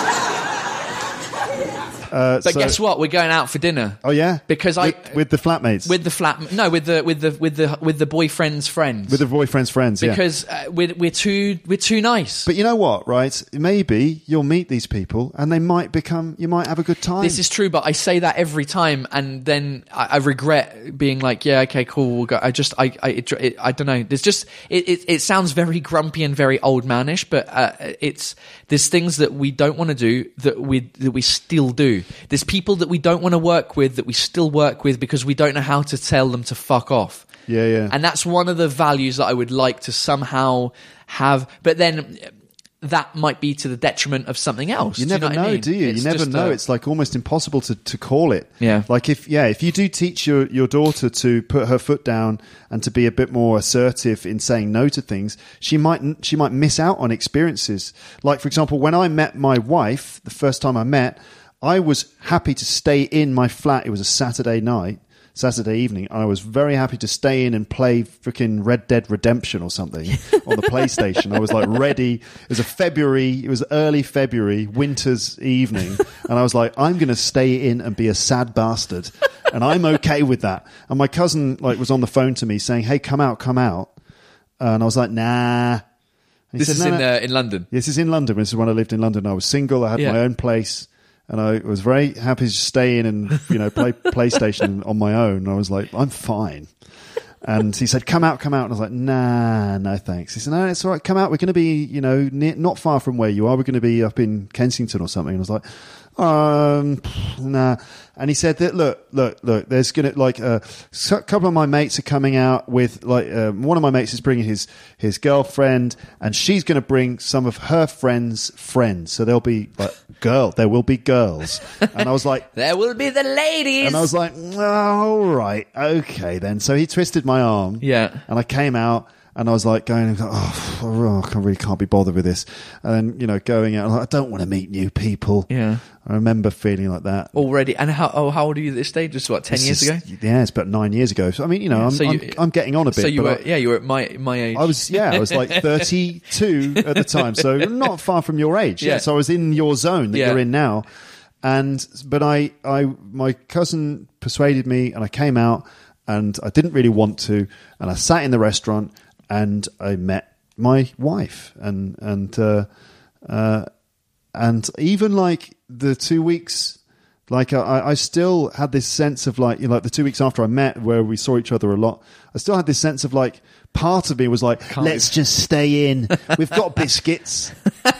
But guess what? We're going out for dinner. Oh yeah, because with the flatmates, with the boyfriend's friends, with the boyfriend's friends. Because we're too nice. But you know what? Right? Maybe you'll meet these people, and you might have a good time. This is true, but I say that every time, and then I regret being like, yeah, okay, cool. We'll go. I don't know. There's just it sounds very grumpy and very old manish, but there's things that we don't want to do that we still do. There's people that we don't want to work with that we still work with because we don't know how to tell them to fuck off. Yeah, yeah. And that's one of the values that I would like to somehow have. But then that might be to the detriment of something else. You never know, do you? You never know. It's like almost impossible to call it. Yeah. Like if you do teach your daughter to put her foot down and to be a bit more assertive in saying no to things, she might miss out on experiences. Like, for example, when I met my wife, the first time I met, I was happy to stay in my flat. It was a Saturday evening, and I was very happy to stay in and play freaking Red Dead Redemption or something on the PlayStation. I was like ready. It was early February, winter's evening, and I was like, I'm going to stay in and be a sad bastard, and I'm okay with that. And my cousin was on the phone to me saying, hey, come out. And I was like, nah. This is in London? Yes, this is in London. This is when I lived in London. I was single. I had my own place. And I was very happy to stay in and, play PlayStation on my own. I was like, I'm fine. And he said, come out. And I was like, nah, no thanks. He said, no, it's all right. Come out. We're going to be, not far from where you are. We're going to be up in Kensington or something. And I was like, nah. And he said that, look, there's going to, a couple of my mates are coming out with, one of my mates is bringing his girlfriend, and she's going to bring some of her friends. So there'll be, there will be girls. And I was like, there will be the ladies. And I was like, all right, okay then. So he twisted my arm. Yeah. And I came out. And I was like going, I really can't be bothered with this. And then, going out, I don't want to meet new people. Yeah. I remember feeling like that. Already. And how old are you at this stage? Just 10 years ago? Yeah, it's about 9 years ago. So, I mean, I'm getting on a bit. So you were at my age. I was like 32 at the time. So not far from your age. Yeah. So I was in your zone that you're in now. But my cousin persuaded me, and I came out, and I didn't really want to. And I sat in the restaurant, and I met my wife, and even the 2 weeks, I still had this sense of the 2 weeks after I met, where we saw each other a lot, I still had this sense of part of me was like, let's just stay in. We've got biscuits.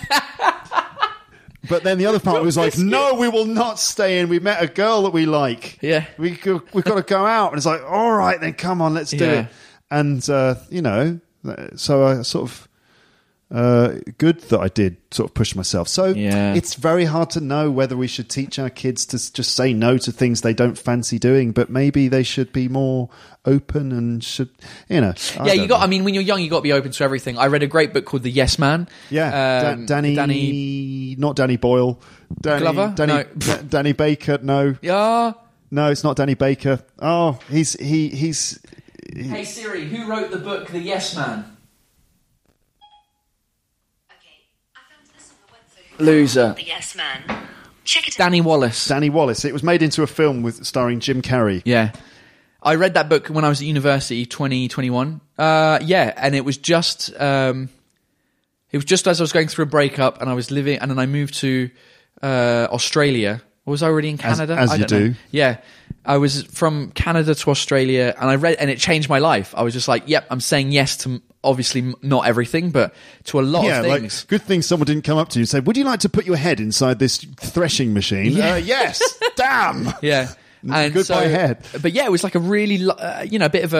But then the other part was like, no, we will not stay in. We met a girl that we like. Yeah. We've got to go out. And it's like, all right, then come on, let's do it. And, so I sort of good that I did sort of push myself. So Yeah. it's very hard to know whether we should teach our kids to just say no to things they don't fancy doing, but maybe they should be more open and should, I don't know. I mean, when you're young, you got to be open to everything. I read a great book called The Yes Man. Yeah, not Danny Boyle. Glover? No. Danny Baker, no. Yeah. No, it's not Danny Baker. Oh, he's... Hey Siri, who wrote the book The Yes Man? Loser. The Yes Man. Check it out. Danny Wallace. Danny Wallace. It was made into a film starring Jim Carrey. Yeah. I read that book when I was at university, 2021. And it was just as I was going through a breakup, and I was living, and then I moved to Australia. Or was I already in Canada? As I you don't know. do. Yeah. I was from Canada to Australia, and I read, and it changed my life. I was just like, yep, I'm saying yes to obviously not everything, but to a lot of things. Like, good thing someone didn't come up to you and say, would you like to put your head inside this threshing machine? Yeah. Yes. Damn. Yeah. And goodbye head. But yeah, it was like a really, a bit of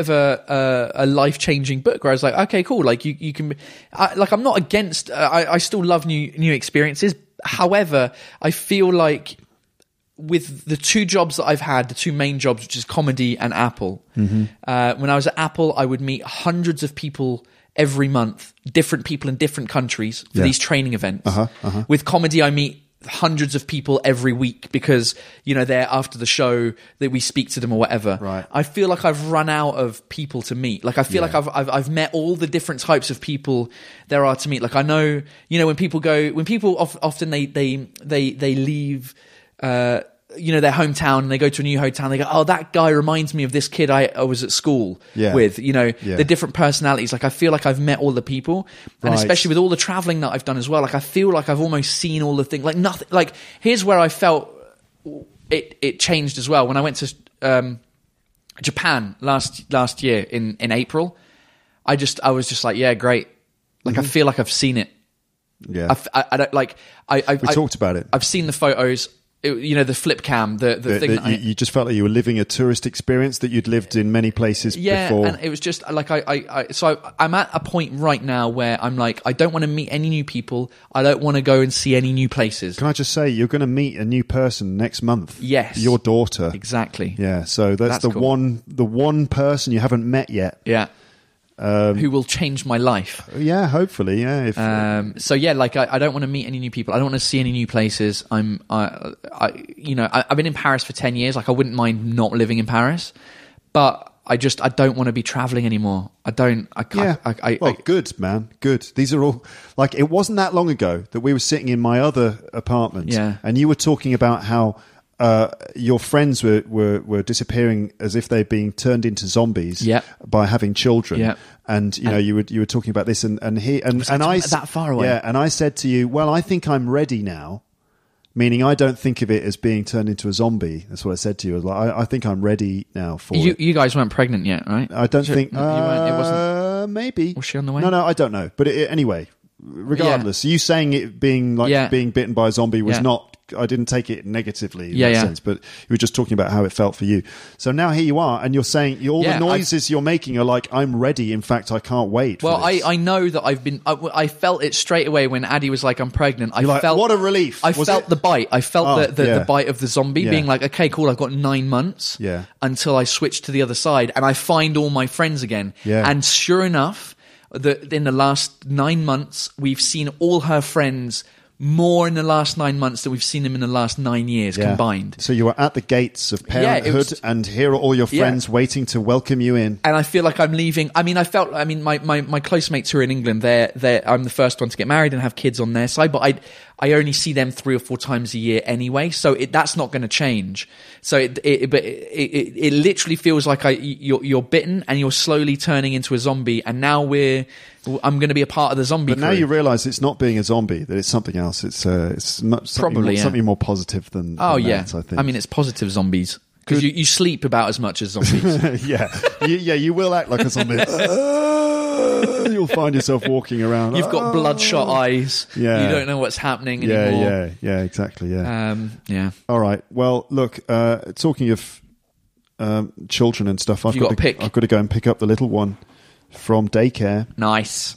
a life-changing book where I was like, okay, cool. Like you can, I'm not against. I still love new experiences. However, I feel like with the two jobs that I've had, the two main jobs, which is comedy and Apple. Mm-hmm. When I was at Apple, I would meet hundreds of people every month, different people in different countries for these training events. With comedy, I meet hundreds of people every week because they're after the show that we speak to them or whatever. Right. I feel like I've run out of people to meet. Like I feel like I've met all the different types of people there are to meet. Like I know when people often they leave their hometown and they go to a new hometown, they go, oh, that guy reminds me of this kid I was at school with, the different personalities. Like I feel like I've met all the people, and especially with all the traveling that I've done as well, like I feel like I've almost seen all the things. Like nothing, like here's where I felt it changed as well. When I went to Japan last year in April, I was just like, yeah, great. Like I feel like I've seen it. Yeah. I don't like, we talked about it. I've seen the photos. The flip cam, the thing that you just felt like you were living a tourist experience that you'd lived in many places before. And it was just like I'm at a point right now where I'm like, I don't want to meet any new people. I don't want to go and see any new places. Can I just say, you're going to meet a new person next month? Yes, your daughter. Exactly. Yeah, so that's the cool. one person you haven't met yet. Yeah. Who will change my life? Yeah, hopefully. Yeah. So yeah, like I don't want to meet any new people. I don't want to see any new places. I've been in Paris for 10 years. Like I wouldn't mind not living in Paris, but I don't want to be traveling anymore. I can't. Well, good, man. Good. These are all like, it wasn't that long ago that we were sitting in my other apartment, and you were talking about how your friends were disappearing as if they're being turned into zombies by having children, and you were talking about this and I that far away, and I said to you, well, I think I'm ready now, meaning I don't think of it as being turned into a zombie. That's what I said to you. I was like, I think I'm ready now for it. You guys weren't pregnant yet, right? I don't think you weren't, it wasn't. Maybe was she on the way? No, I don't know, but anyway, regardless, you saying it being like being bitten by a zombie was not. I didn't take it negatively in that sense, but you were just talking about how it felt for you. So now here you are, and you're saying all the noises you're making are like, I'm ready. In fact, I can't wait. Well, I know that I've been. I felt it straight away when Addie was like, I'm pregnant. I felt what a relief. I felt the bite. I felt the bite of the zombie being like, okay, cool. I've got 9 months until I switch to the other side, and I find all my friends again. Yeah. And sure enough, in the last 9 months, we've seen all her friends more in the last 9 months than we've seen them in the last 9 years combined. So you were at the gates of parenthood, and here are all your friends waiting to welcome you in. And I feel like I'm leaving. I mean, my close mates who are in England, I'm the first one to get married and have kids on their side, but I only see them 3 or 4 times a year anyway, so that's not going to change. So it literally feels like you're bitten and you're slowly turning into a zombie, and now I'm going to be a part of the zombie crew. Now you realise it's not being a zombie, that it's something else. It's something more positive than that, I think. I mean, it's positive zombies. Because you sleep about as much as zombies. You will act like a zombie. You'll find yourself walking around. You've got bloodshot eyes. Yeah. You don't know what's happening anymore. Yeah, exactly. Yeah. All right. Well, look, talking of children and stuff, I've got to go and pick up the little one from daycare. Nice.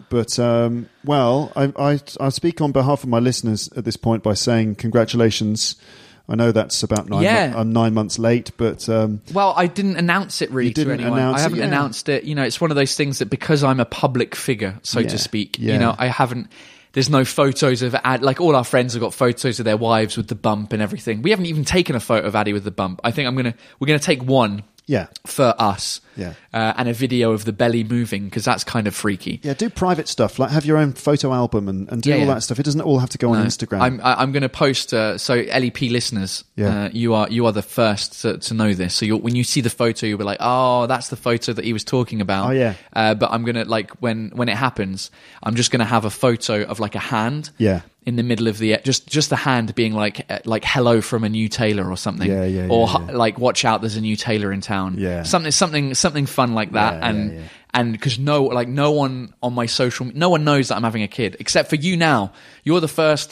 Well, I speak on behalf of my listeners at this point by saying congratulations. I know that's about 9 months late, but... well, I didn't announce it really to anyone. I haven't announced it. You know, it's one of those things that because I'm a public figure, so to speak, you know, I haven't... There's no photos of like all our friends have got photos of their wives with the bump and everything. We haven't even taken a photo of Addie with the bump. I think we're gonna take one. Yeah. For us. Yeah. And a video of the belly moving, because that's kind of freaky. Yeah, do private stuff, like have your own photo album and do all that stuff. It doesn't all have to go on Instagram. I'm going to post, so LEP listeners, you are the first to know this. So when you see the photo, you'll be like, oh, that's the photo that he was talking about. Oh, yeah. But I'm going to, like, when it happens, I'm just going to have a photo of, like, a hand. Yeah. In the middle of the just the hand being like hello from a new tailor or something, like watch out, there's a new tailor in town, something fun like that, and because no one on my no one knows that I'm having a kid except for you. Now you're the first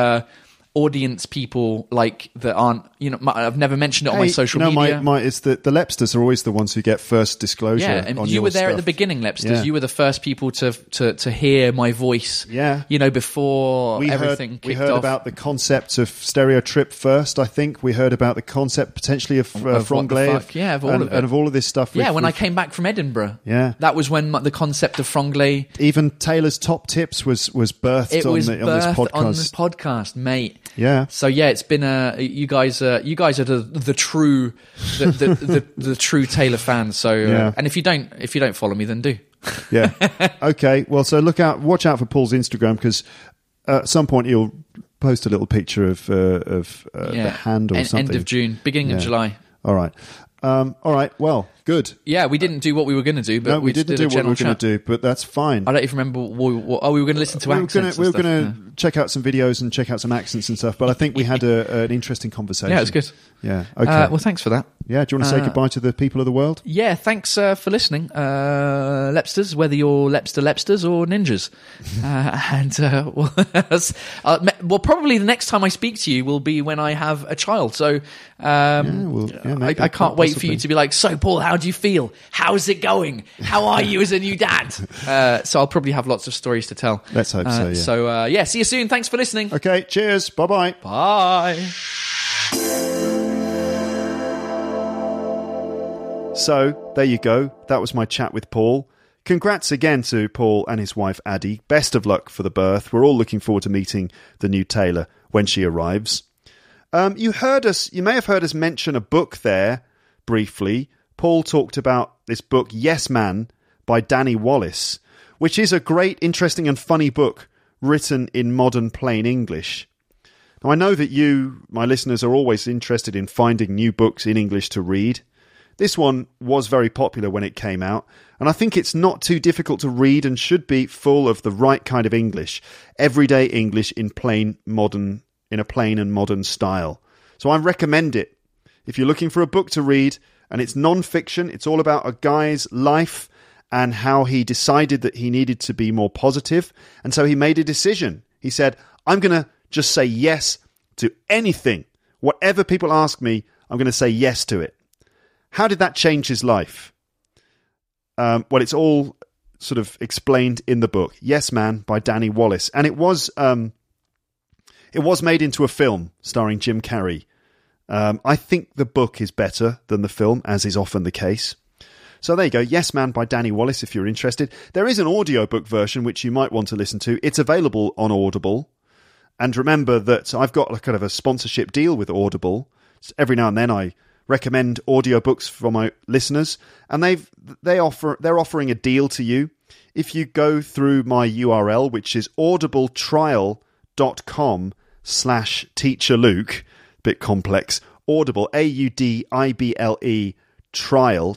audience people like that aren't, you know, I've never mentioned it on my social media. It's the Lepsters are always the ones who get first disclosure. Yeah, and on you your were there stuff. at the beginning, Lepsters. Yeah. You were the first people to hear my voice. Yeah, you know, before everything kicked off. We heard about the concept of Stereo Trip first. I think we heard about the concept potentially of Franglais, of all of this stuff. When I came back from Edinburgh. Yeah, that was when the concept of Franglais. Even Taylor's Top Tips was birthed on this podcast, mate. Yeah. So it's been you guys are the true the true Taylor fans. So and if you don't follow me, then do. Yeah. Okay. Well, so watch out for Paul's Instagram, because at some point he'll post a little picture of the hand or something. End of June, beginning of July. All right. All right. Well, good. Yeah, we didn't do what we were going to do, but we didn't do what we were going to do, but that's fine. I don't even remember. We were going to listen to accents. We were going to check out some videos and check out some accents and stuff. But I think we had an interesting conversation. Yeah, it was good. Yeah. Okay. Well, thanks for that. Yeah. Do you want to say goodbye to the people of the world? Yeah. Thanks for listening, Lepsters. Whether you're Lepsters or ninjas, well, probably the next time I speak to you will be when I have a child. So I can't wait for you to be like, so Paul, how do you feel? How's it going? How are you as a new dad? So I'll probably have lots of stories to tell. Let's hope so, yeah. So, see you soon. Thanks for listening. Okay, cheers. Bye-bye. Bye. So, there you go. That was my chat with Paul. Congrats again to Paul and his wife, Addie. Best of luck for the birth. We're all looking forward to meeting the new Taylor when she arrives. You may have heard us mention a book there briefly. Paul talked about this book, Yes Man, by Danny Wallace, which is a great, interesting and funny book written in modern plain English. Now, I know that you, my listeners, are always interested in finding new books in English to read. This one was very popular when it came out, and I think it's not too difficult to read and should be full of the right kind of English, everyday English in a plain and modern style. So I recommend it. If you're looking for a book to read, and it's non-fiction, it's all about a guy's life and how he decided that he needed to be more positive, and so he made a decision. He said, I'm going to just say yes to anything. Whatever people ask me, I'm going to say yes to it. How did that change his life? Well, it's all sort of explained in the book, Yes Man by Danny Wallace. And it was made into a film starring Jim Carrey. I think the book is better than the film, as is often the case. So there you go, Yes Man by Danny Wallace, if you're interested. There is an audiobook version which you might want to listen to. It's available on Audible. And remember that I've got kind of a sponsorship deal with Audible. So every now and then I recommend audiobooks for my listeners, and they're offering a deal to you. If you go through my URL, which is audibletrial.com/teacherluke, bit complex, Audible, AUDIBLE, trial,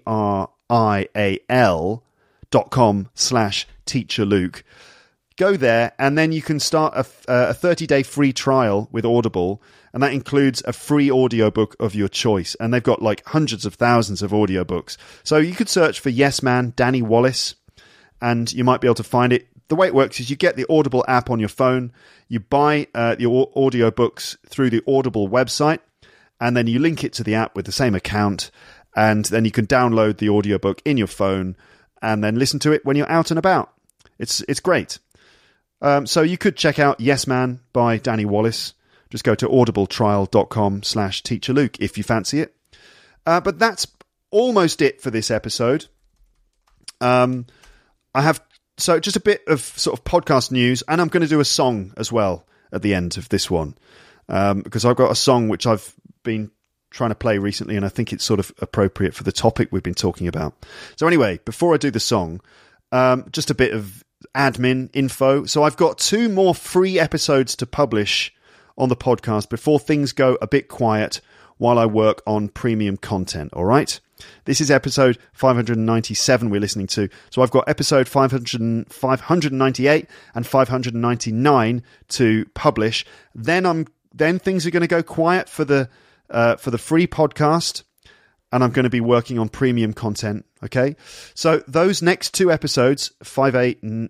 TRIAL.com/teacherluke. Go there, and then you can start a 30-day free trial with Audible, and that includes a free audiobook of your choice. And they've got like hundreds of thousands of audiobooks. So you could search for Yes Man, Danny Wallace, and you might be able to find it. The way it works is you get the Audible app on your phone, you buy your audiobooks through the Audible website, and then you link it to the app with the same account, and then you can download the audiobook in your phone, and then listen to it when you're out and about. It's great. So you could check out Yes Man by Danny Wallace. Just go to audibletrial.com/teacherluke if you fancy it. But that's almost it for this episode. I have just a bit of sort of podcast news, and I'm going to do a song as well at the end of this one, because I've got a song which I've been trying to play recently, and I think it's sort of appropriate for the topic we've been talking about. So anyway, before I do the song, just a bit of admin info. So I've got 2 more free episodes to publish on the podcast before things go a bit quiet while I work on premium content, all right? This is episode 597 we're listening to. So I've got episode 598 and 599 to publish. Then things are going to go quiet for the free podcast, and I'm going to be working on premium content, okay? So those next 2 episodes, 598 and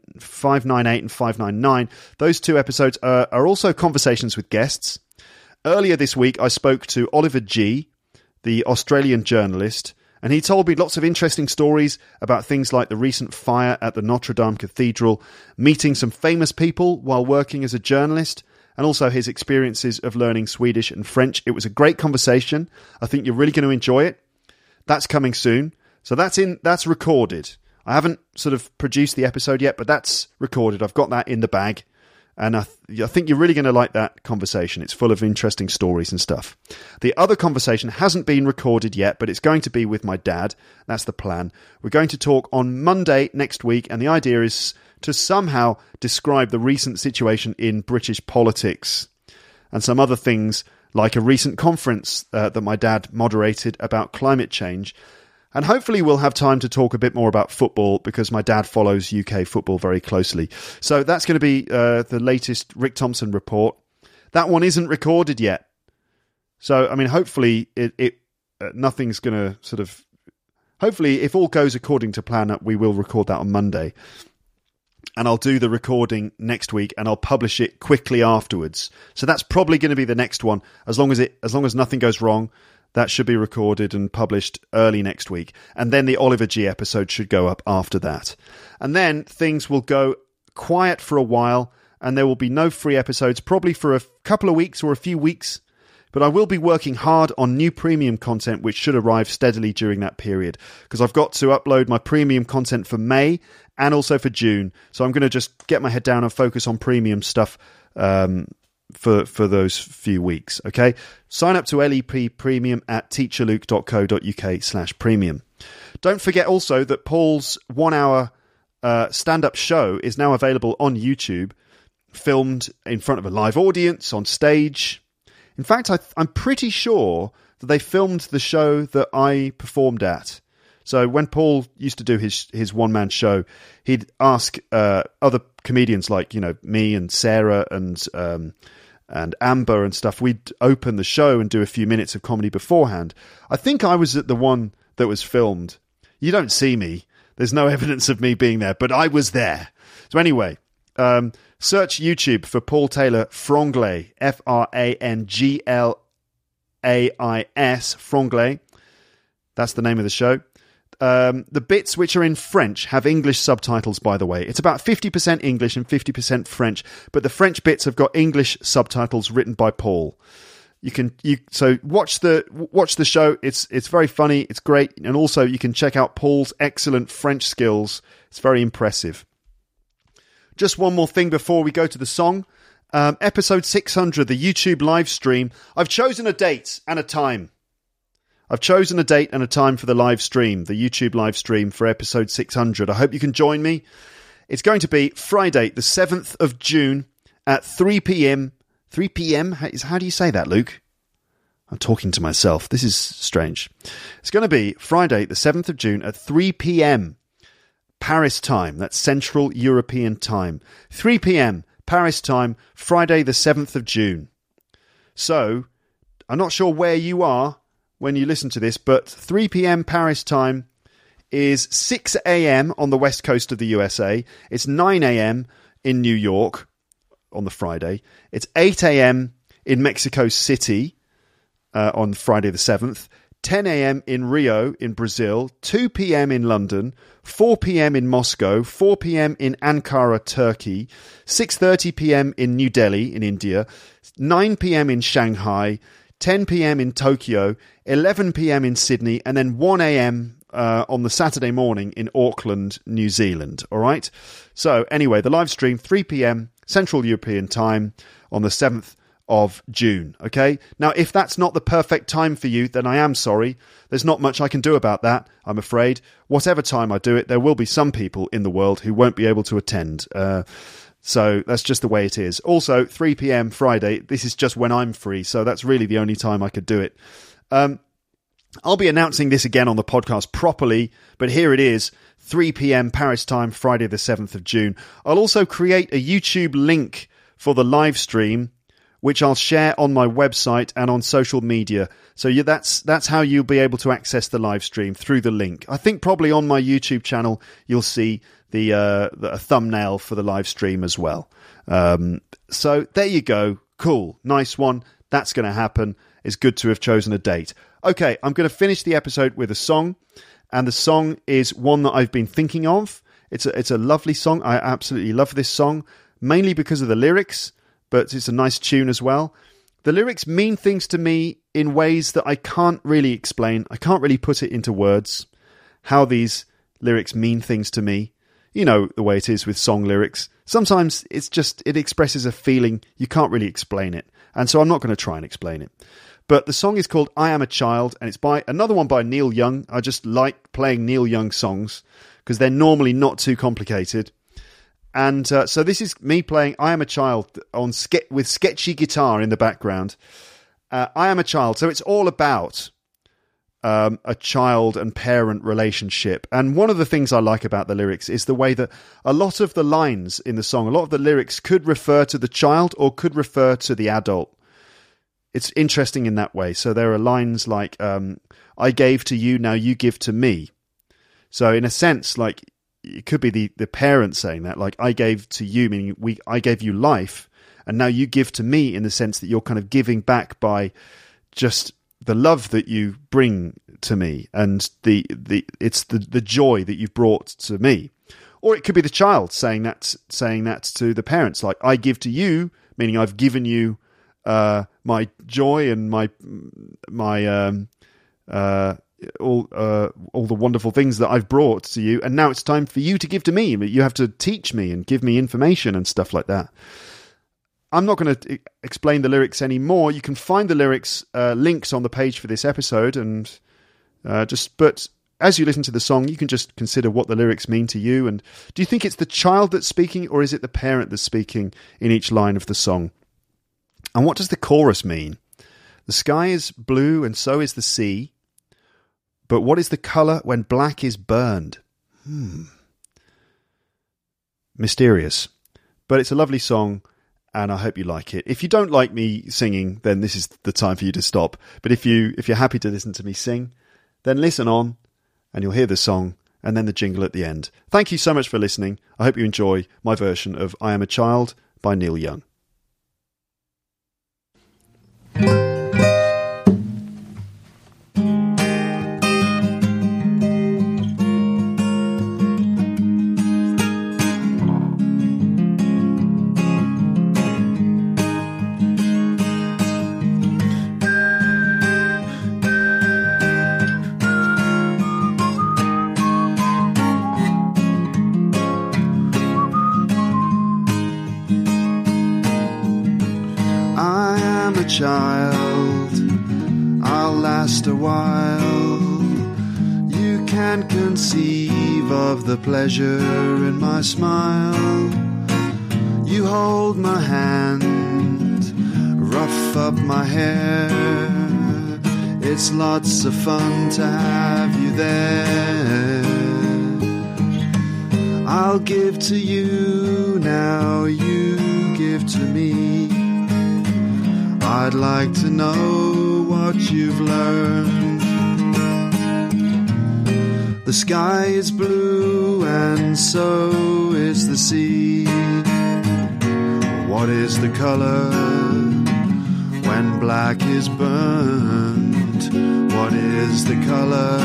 599, those 2 episodes are also conversations with guests. Earlier this week, I spoke to Oliver G., the Australian journalist, and he told me lots of interesting stories about things like the recent fire at the Notre Dame Cathedral, meeting some famous people while working as a journalist, and also his experiences of learning Swedish and French. It was a great conversation. I think you're really going to enjoy it. That's coming soon. So that's recorded. I haven't sort of produced the episode yet, but that's recorded. I've got that in the bag. And I think you're really going to like that conversation. It's full of interesting stories and stuff. The other conversation hasn't been recorded yet, but it's going to be with my dad. That's the plan. We're going to talk on Monday next week, and the idea is to somehow describe the recent situation in British politics and some other things, like a recent conference that my dad moderated about climate change. And hopefully we'll have time to talk a bit more about football, because my dad follows UK football very closely. So that's going to be the latest Rick Thompson report. That one isn't recorded yet. So, I mean, hopefully nothing's going to sort of... Hopefully, if all goes according to plan, we will record that on Monday. And I'll do the recording next week, and I'll publish it quickly afterwards. So that's probably going to be the next one. As long as nothing goes wrong, that should be recorded and published early next week. And then the Oliver G episode should go up after that. And then things will go quiet for a while, and there will be no free episodes, probably for a couple of weeks or a few weeks. But I will be working hard on new premium content, which should arrive steadily during that period, because I've got to upload my premium content for May and also for June. So I'm going to just get my head down and focus on premium stuff for those few weeks, okay? Sign up to LEP Premium at teacherluke.co.uk/premium. Don't forget also that Paul's 1-hour stand-up show is now available on YouTube, filmed in front of a live audience on stage. In fact, I'm pretty sure that they filmed the show that I performed at. So when Paul used to do his one-man show, he'd ask other comedians like, me and Sarah and Amber and stuff. We'd open the show and do a few minutes of comedy beforehand. I think I was at the one that was filmed. You don't see me. There's no evidence of me being there, but I was there. So anyway, search YouTube for Paul Taylor Franglais, Franglais, Franglais. That's the name of the show. The bits which are in French have English subtitles, by the way. It's about 50% English and 50% French, but the French bits have got English subtitles written by Paul. So watch the show. It's very funny. It's great, and also you can check out Paul's excellent French skills. It's very impressive. Just one more thing before we go to the song. Episode 600, the YouTube live stream. I've chosen a date and a time. I've chosen a date and a time for the live stream, the YouTube live stream for episode 600. I hope you can join me. It's going to be Friday, the 7th of June at 3 p.m. 3 p.m.? How do you say that, Luke? I'm talking to myself. This is strange. It's going to be Friday, the 7th of June at 3 p.m. Paris time. That's Central European time. 3 p.m. Paris time, Friday, the 7th of June. So, I'm not sure where you are when you listen to this, but 3 p.m. Paris time is 6 a.m. on the west coast of the USA. It's 9 a.m. in New York on the Friday. It's 8 a.m. in Mexico City on Friday the 7th. 10 a.m. in Rio in Brazil, 2 p.m. in London, 4 p.m. in Moscow, 4 p.m. in Ankara, Turkey, 6:30 p.m. in New Delhi in India, 9 p.m. in Shanghai, 10 p.m. in Tokyo, 11 p.m. in Sydney, and then 1 a.m. On the Saturday morning in Auckland, New Zealand. All right? So anyway, the live stream, 3 p.m. Central European time on the 7th of June. Okay? Now, if that's not the perfect time for you, then I am sorry. There's not much I can do about that, I'm afraid. Whatever time I do it, there will be some people in the world who won't be able to attend. So that's just the way it is. Also, 3 p.m. Friday, this is just when I'm free, so that's really the only time I could do it. I'll be announcing this again on the podcast properly, but here it is, 3 p.m. Paris time, Friday the 7th of June. I'll also create a YouTube link for the live stream, which I'll share on my website and on social media. So that's how you'll be able to access the live stream, through the link. I think probably on my YouTube channel you'll see the thumbnail for the live stream as well. So there you go. Cool. Nice one. That's going to happen. It's good to have chosen a date. Okay, I'm going to finish the episode with a song, and the song is one that I've been thinking of. It's a lovely song. I absolutely love this song, mainly because of the lyrics, but it's a nice tune as well. The lyrics mean things to me in ways that I can't really explain. I can't really put it into words, how these lyrics mean things to me. You know the way it is with song lyrics. Sometimes it expresses a feeling, you can't really explain it. And so I'm not going to try and explain it. But the song is called I Am a Child, and it's by another one by Neil Young. I just like playing Neil Young songs because they're normally not too complicated. And so this is me playing I Am a Child with sketchy guitar in the background. I Am a Child. So it's all about a child and parent relationship. And one of the things I like about the lyrics is the way that a lot of the lines in the song, a lot of the lyrics could refer to the child or could refer to the adult. It's interesting in that way. So there are lines like, I gave to you, now you give to me. So in a sense, like, it could be the parent saying that, like, I gave to you, meaning I gave you life, and now you give to me, in the sense that you're kind of giving back by just the love that you bring to me, and it's the joy that you've brought to me. Or it could be the child saying that to the parents, like, I give to you, meaning I've given you my joy and my all the wonderful things that I've brought to you, and now it's time for you to give to me. You have to teach me and give me information and stuff like that. I'm not going to explain the lyrics anymore. You can find the lyrics links on the page for this episode, and but as you listen to the song, you can just consider what the lyrics mean to you. And do you think it's the child that's speaking, or is it the parent that's speaking in each line of the song? And what does the chorus mean? The sky is blue and so is the sea. But what is the colour when black is burned? Mysterious. But it's a lovely song, and I hope you like it. If you don't like me singing, then this is the time for you to stop. But if you're happy to listen to me sing, then listen on, and you'll hear the song, and then the jingle at the end. Thank you so much for listening. I hope you enjoy my version of I Am a Child by Neil Young. Child, I'll last a while. You can't conceive of the pleasure in my smile. You hold my hand, rough up my hair. It's lots of fun to have you there. I'll give to you, now you give to me. I'd like to know what you've learned. The sky is blue and so is the sea. What is the color when black is burned? What is the color?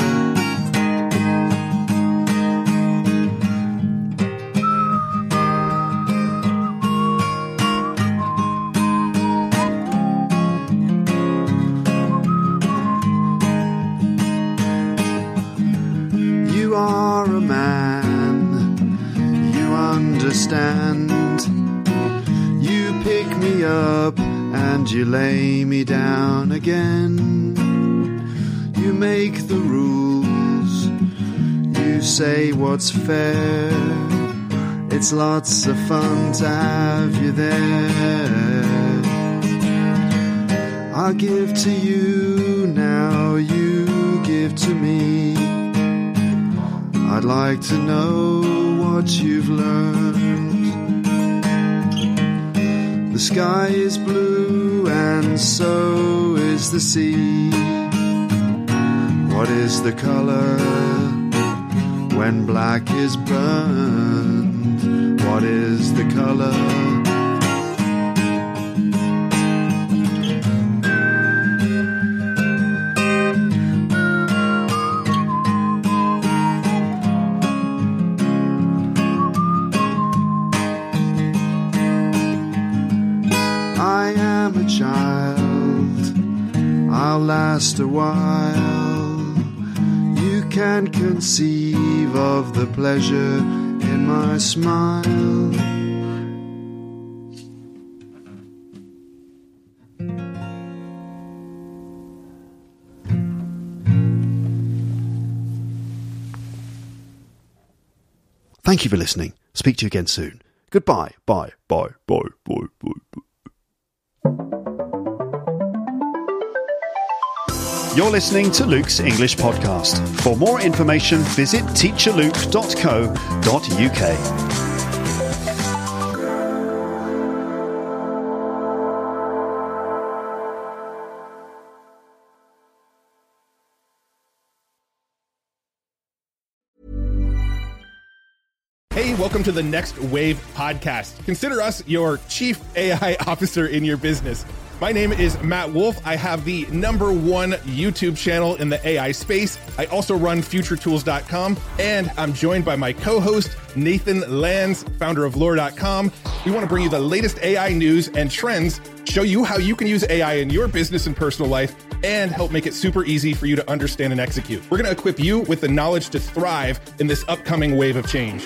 You are a man, you understand. You pick me up and you lay me down again. You make the rules, you say what's fair. It's lots of fun to have you there. I'll give to you now, you give to me. I'd like to know what you've learned. The sky is blue and so is the sea. What is the color when black is burned? What is the color? I am a child, I'll last a while. You can conceive of the pleasure in my smile. Thank you for listening. Speak to you again soon. Goodbye. Bye. Bye. Bye. Bye. Bye. Bye. You're listening to Luke's English Podcast. For more information, visit teacherluke.co.uk. Hey, welcome to the Next Wave podcast. Consider us your chief AI officer in your business. My name is Matt Wolf. I have the #1 YouTube channel in the AI space. I also run futuretools.com, and I'm joined by my co-host, Nathan Lands, founder of lore.com. We want to bring you the latest AI news and trends, show you how you can use AI in your business and personal life, and help make it super easy for you to understand and execute. We're going to equip you with the knowledge to thrive in this upcoming wave of change.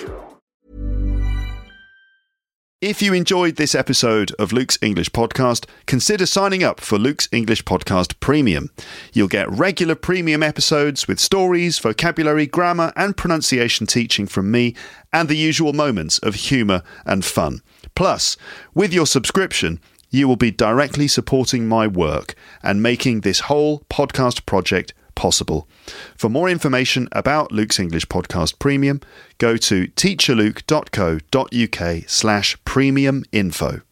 If you enjoyed this episode of Luke's English Podcast, consider signing up for Luke's English Podcast Premium. You'll get regular premium episodes with stories, vocabulary, grammar, and pronunciation teaching from me, and the usual moments of humour and fun. Plus, with your subscription, you will be directly supporting my work and making this whole podcast project possible. For more information about Luke's English Podcast Premium, go to teacherluke.co.uk/premium info.